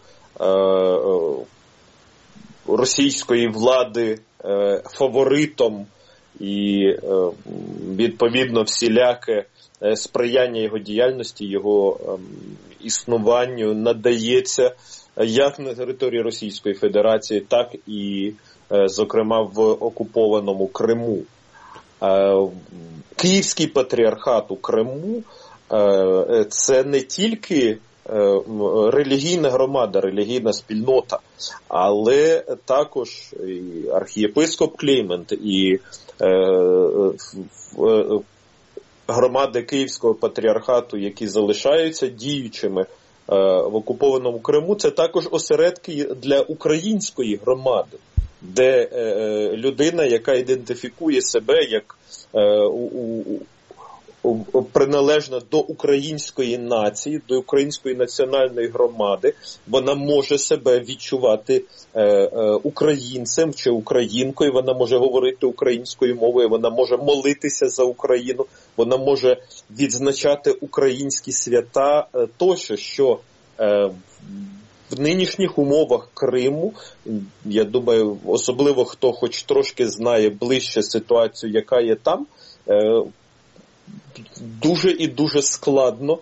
російської влади фаворитом і, відповідно, всіляке сприяння його діяльності, його існуванню надається як на території Російської Федерації, так і зокрема в окупованому Криму. Київський патріархат у Криму – це не тільки релігійна громада, релігійна спільнота, але також і архієпископ Клімент, і громади Київського патріархату, які залишаються діючими в окупованому Криму, це також осередки для української громади, де людина, яка ідентифікує себе як приналежна до української нації, до української національної громади, вона може себе відчувати українцем чи українкою, вона може говорити українською мовою, вона може молитися за Україну, вона може відзначати українські свята тощо, що в нинішніх умовах Криму, я думаю, особливо хто хоч трошки знає ближче ситуацію, яка є там, дуже і дуже складно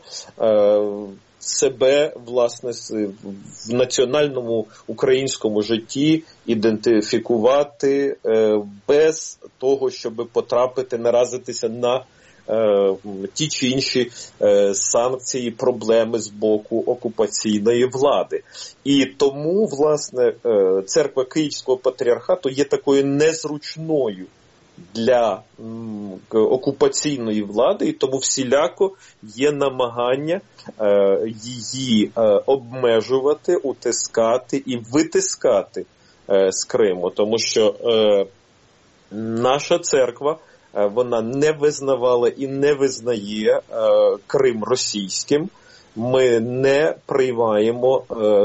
себе, власне, в національному українському житті ідентифікувати без того, щоб потрапити, наразитися на ті чи інші санкції, проблеми з боку окупаційної влади. І тому, власне, церква Київського патріархату є такою незручною для окупаційної влади, і тому всіляко є намагання її обмежувати, утискати і витискати з Криму. Тому що наша церква, вона не визнавала і не визнає Крим російським. Ми не приймаємо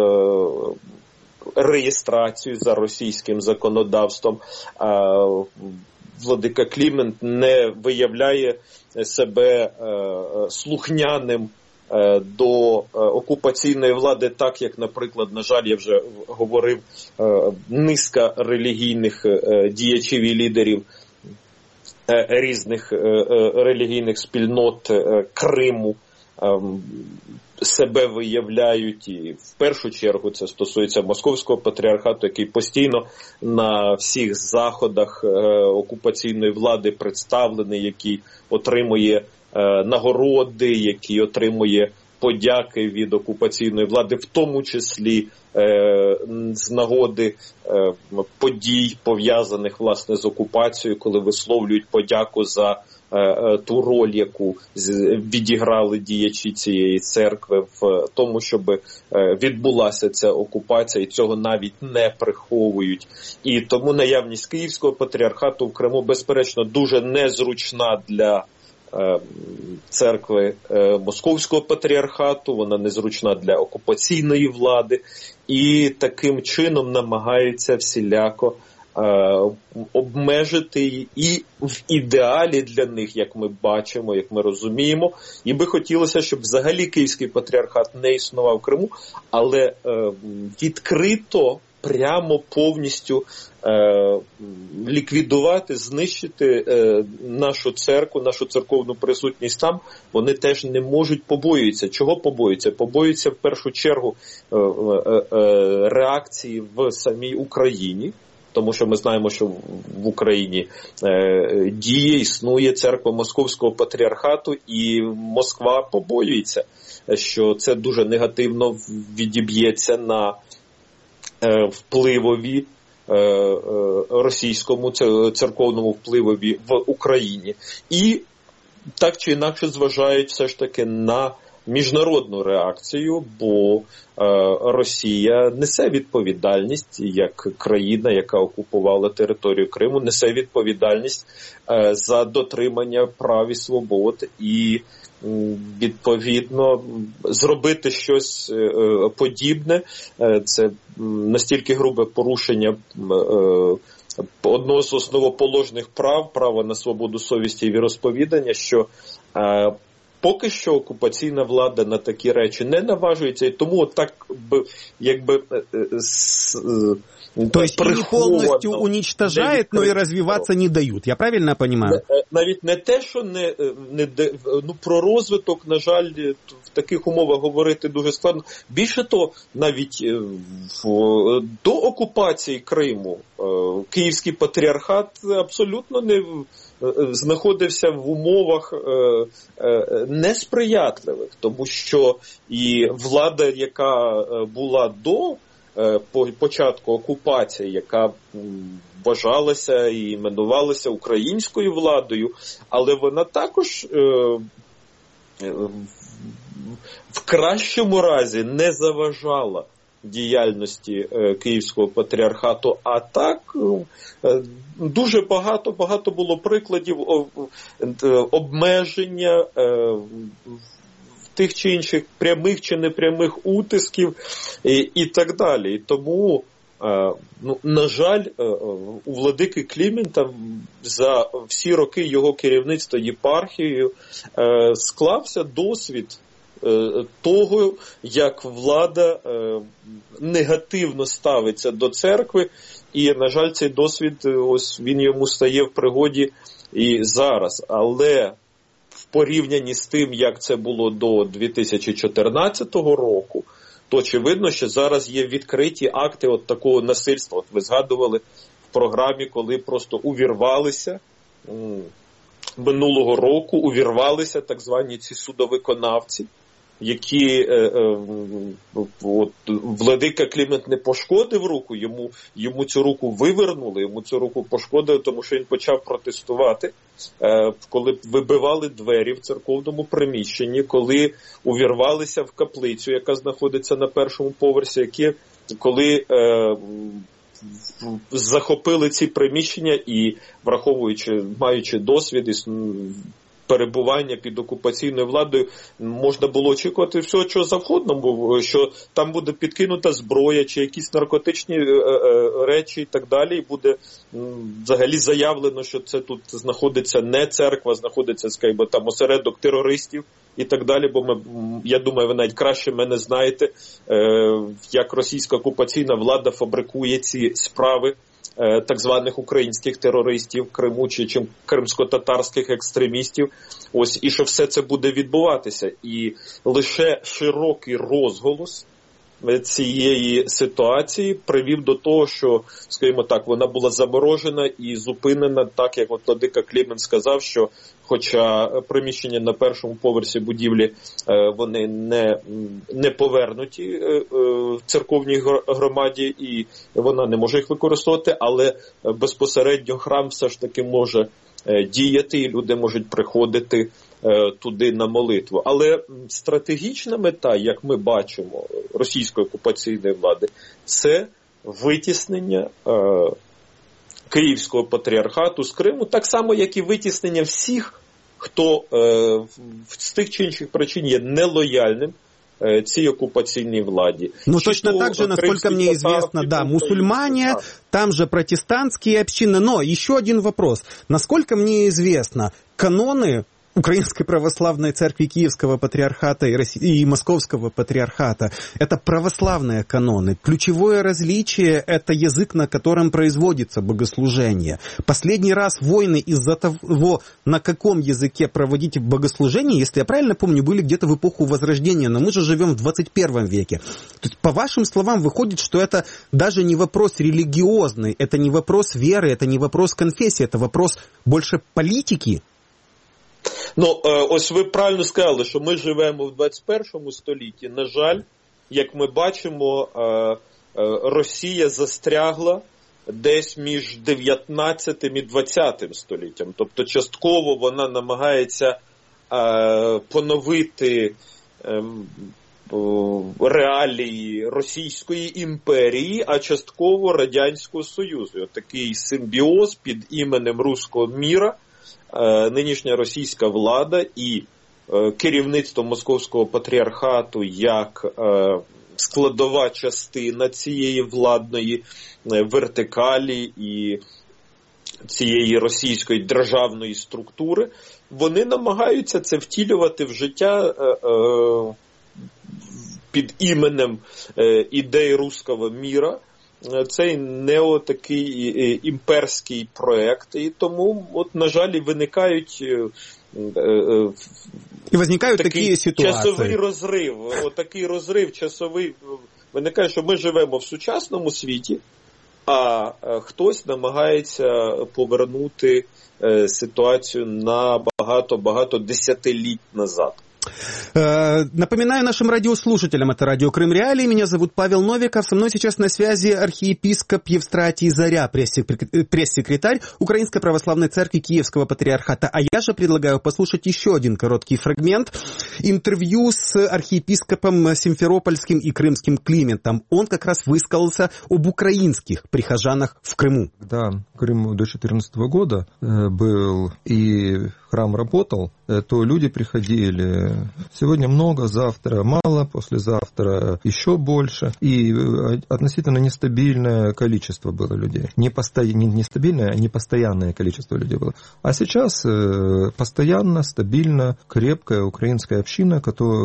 реєстрацію за російським законодавством. Владика Клімент не виявляє себе слухняним до окупаційної влади, так як, наприклад, на жаль, я вже говорив, низка релігійних діячів і лідерів різних релігійних спільнот Криму себе виявляють, і в першу чергу це стосується Московського патріархату, який постійно на всіх заходах окупаційної влади представлений, який отримує нагороди, який отримує подяки від окупаційної влади, в тому числі з нагоди подій, пов'язаних, власне, з окупацією, коли висловлюють подяку за ту роль, яку відіграли діячі цієї церкви в тому, щоб відбулася ця окупація, і цього навіть не приховують. І тому наявність Київського патріархату в Криму, безперечно, дуже незручна для церкви Московського патріархату, вона незручна для окупаційної влади, і таким чином намагаються всіляко обмежити її і в ідеалі для них, як ми бачимо, як ми розуміємо. І би хотілося, щоб взагалі Київський патріархат не існував в Криму, але відкрито, прямо повністю ліквідувати, знищити нашу церкву, нашу церковну присутність там, вони теж не можуть, побоюються. Чого побоюються? Побоюються в першу чергу реакції в самій Україні, тому що ми знаємо, що в Україні діє, існує церква Московського патріархату, і Москва побоюється, що це дуже негативно відіб'ється на впливові російському церковному впливові в Україні. І так чи інакше зважають все ж таки на міжнародну реакцію, бо Росія несе відповідальність як країна, яка окупувала територію Криму, несе відповідальність за дотримання прав і свобод і відповідно зробити щось подібне. Це настільки грубе порушення одного з основоположних прав, права на свободу совісті і віросповідання, що поки що окупаційна влада на такі речі не наважується, і тому так якби то есть они полностью уничтожают, но и развиваться не дают. Я правильно понимаю? Навіть не те, що про розвиток, на жаль, в таких умовах говорити дуже складно. Більше того, навіть до окупації Криму Київський патріархат абсолютно не знаходився в умовах несприятливих, тому що і влада, яка була до початку окупації, яка вважалася і іменувалася українською владою, але вона також в кращому разі не заважала діяльності Київського патріархату, а так дуже багато було прикладів обмеження тих чи інших прямих чи непрямих утисків і так далі. І тому, на жаль, у владики Клімента за всі роки його керівництва єпархією склався досвід того, як влада негативно ставиться до церкви, і, на жаль, цей досвід, ось він йому стає в пригоді і зараз. Але в порівнянні з тим, як це було до 2014 року, то очевидно, що зараз є відкриті акти от такого насильства. От ви згадували в програмі, коли просто увірвалися минулого року, увірвалися так звані ці судовиконавці, які владика Клімент не пошкодив руку, йому цю руку вивернули, йому цю руку пошкодили, тому що він почав протестувати, коли вибивали двері в церковному приміщенні, коли увірвалися в каплицю, яка знаходиться на першому поверсі, коли захопили ці приміщення і, маючи досвід перебування під окупаційною владою, можна було очікувати всього, чого завгодно, що там буде підкинута зброя, чи якісь наркотичні речі і так далі, і буде взагалі заявлено, що це тут знаходиться не церква, знаходиться, скажімо, там осередок терористів і так далі, бо я думаю, ви навіть краще мене знаєте, як російська окупаційна влада фабрикує ці справи так званих українських терористів в Криму чи кримсько-татарських екстремістів. Ось, і що все це буде відбуватися. І лише широкий розголос цієї ситуації привів до того, що, скажімо так, вона була заморожена і зупинена, так як от владика Клімент сказав, що хоча приміщення на першому поверсі будівлі вони не повернуті церковній громаді і вона не може їх використовувати, але безпосередньо храм все ж таки може діяти і люди можуть приходити туди на молитву. Але стратегічна мета, як ми бачимо, російської окупаційної влади, це витіснення Київського патріархату з Криму, так само, як і витіснення всіх, хто з тих чи інших причин є нелояльним цій оккупационной владе. Ну, точно так же, насколько мне известно, да, мусульмане, там же протестантские общины. Но еще один вопрос. Насколько мне известно, каноны Украинской Православной Церкви Киевского Патриархата и Московского Патриархата — это православные каноны. Ключевое различие — это язык, на котором производится богослужение. Последний раз войны из-за того, на каком языке проводить богослужение, если я правильно помню, были где-то в эпоху Возрождения, но мы же живем в 21 веке. То есть, по вашим словам, выходит, что это даже не вопрос религиозный, это не вопрос веры, это не вопрос конфессии, это вопрос больше политики. Ну, ось ви правильно сказали, що ми живемо в 21 столітті. На жаль, як ми бачимо, Росія застрягла десь між 19 і 20 століттям. Тобто частково вона намагається поновити реалії Російської імперії, а частково Радянського Союзу. Такий симбіоз під іменем Руського міра, нинішня російська влада і керівництво Московського патріархату як складова частина цієї владної вертикалі і цієї російської державної структури, вони намагаються це втілювати в життя під іменем ідей Руського міра. Цей неотакий імперський проект, і тому, на жаль, виникають такі ситуації. Часовий розрив. Отакий розрив часовий виникає, що ми живемо в сучасному світі, а хтось намагається повернути ситуацію на багато десятиліть назад. Напоминаю нашим радиослушателям, это радио Крым Реалии, меня зовут Павел Новиков, со мной сейчас на связи архиепископ Евстратий Заря, пресс-секретарь Украинской Православной Церкви Киевского Патриархата. А я же предлагаю послушать еще один короткий фрагмент интервью с архиепископом Симферопольским и Крымским Климентом. Он как раз высказался об украинских прихожанах в Крыму. Когда Крым до 2014 года был и храм работал, то люди приходили сегодня много, завтра мало, послезавтра еще больше. И относительно нестабильное количество было людей. Не нестабильное, а непостоянное количество людей было. А сейчас постоянно, стабильно, крепкая украинская община,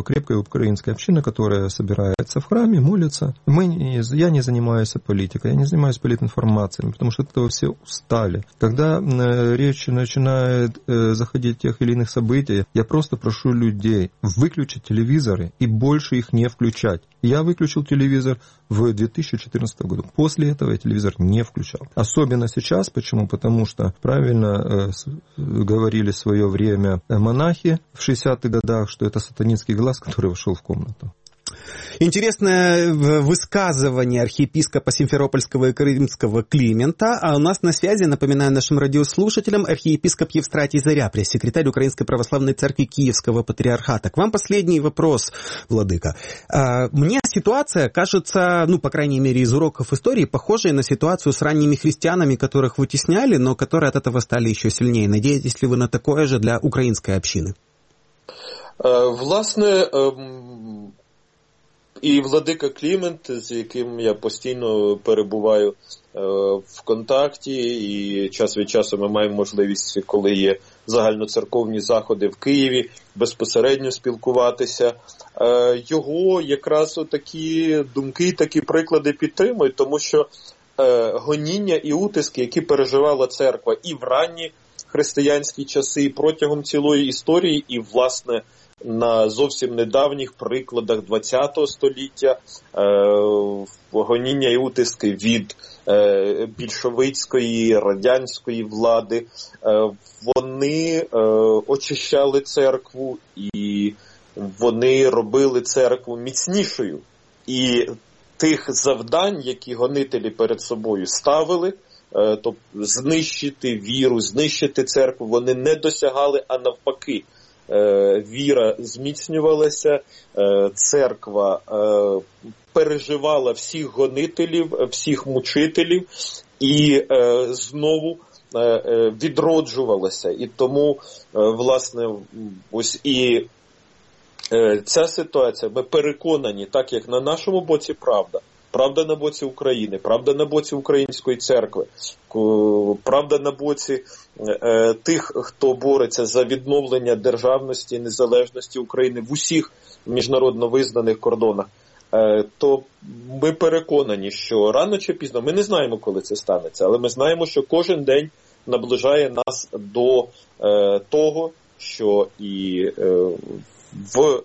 которая собирается в храме, молится. Я не занимаюсь политикой, я не занимаюсь политинформацией, потому что от этого все устали. Когда речь начинает заходить в тех или иных событий, я просто прошу людей выключить телевизоры и больше их не включать. Я выключил телевизор в 2014 году. После этого я телевизор не включал. Особенно сейчас. Почему? Потому что правильно говорили в свое время монахи в 60-х годах, что это сатанинский глаз, который вошел в комнату. Интересное высказывание архиепископа Симферопольского и Крымского Климента. А у нас на связи, напоминаю нашим радиослушателям, архиепископ Евстратий Заря, пресс-секретарь Украинской Православной Церкви Киевского Патриархата. К вам последний вопрос, владыка. Мне ситуация кажется, по крайней мере, из уроков истории, похожей на ситуацию с ранними христианами, которых вытесняли, но которые от этого стали еще сильнее. Надеетесь ли вы на такое же для украинской общины? Власне, і владика Клімент, з яким я постійно перебуваю в контакті, і час від часу ми маємо можливість, коли є загальноцерковні заходи в Києві, безпосередньо спілкуватися. Його якраз такі думки, такі приклади підтримують, тому що гоніння і утиски, які переживала церква і в ранні християнські часи, і протягом цілої історії, і, власне, на зовсім недавніх прикладах ХХ століття, гоніння і утиски від більшовицької, радянської влади, вони очищали церкву і вони робили церкву міцнішою. І тих завдань, які гонителі перед собою ставили, тобто знищити віру, знищити церкву, вони не досягали, а навпаки. Віра зміцнювалася, церква переживала всіх гонителів, всіх мучителів і знову відроджувалася. І тому, власне, ось і ця ситуація, ми переконані, так як на нашому боці правда, правда на боці України, правда на боці української церкви, правда на боці тих, хто бореться за відновлення державності і незалежності України в усіх міжнародно визнаних кордонах, то ми переконані, що рано чи пізно, ми не знаємо, коли це станеться, але ми знаємо, що кожен день наближає нас до того, що і в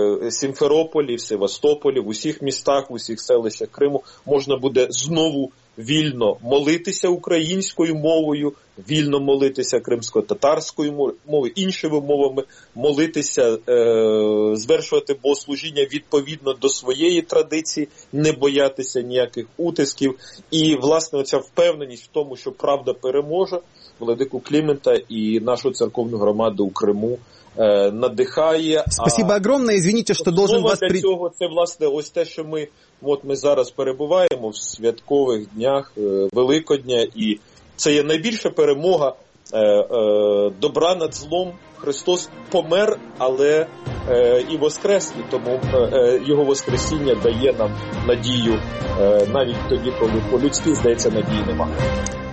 Сімферополі, в Севастополі, в усіх містах, в усіх селищах Криму можна буде знову вільно молитися українською мовою, вільно молитися кримсько-татарською мовою, іншими мовами, молитися, звершувати богослужіння відповідно до своєї традиції, не боятися ніяких утисків. І, власне, оця впевненість в тому, що правда переможе, владику Клімента і нашу церковну громаду у Криму надихає. Спасибо огромное, извините, что должен вас... Для цього це, власне, ось те, що ми зараз перебуваємо в святкових днях Великодня, і це є найбільша перемога добра над злом. Христос помер, але і воскрес, і тому його воскресіння дає нам надію навіть тоді, коли по-людськи, здається, надії немає.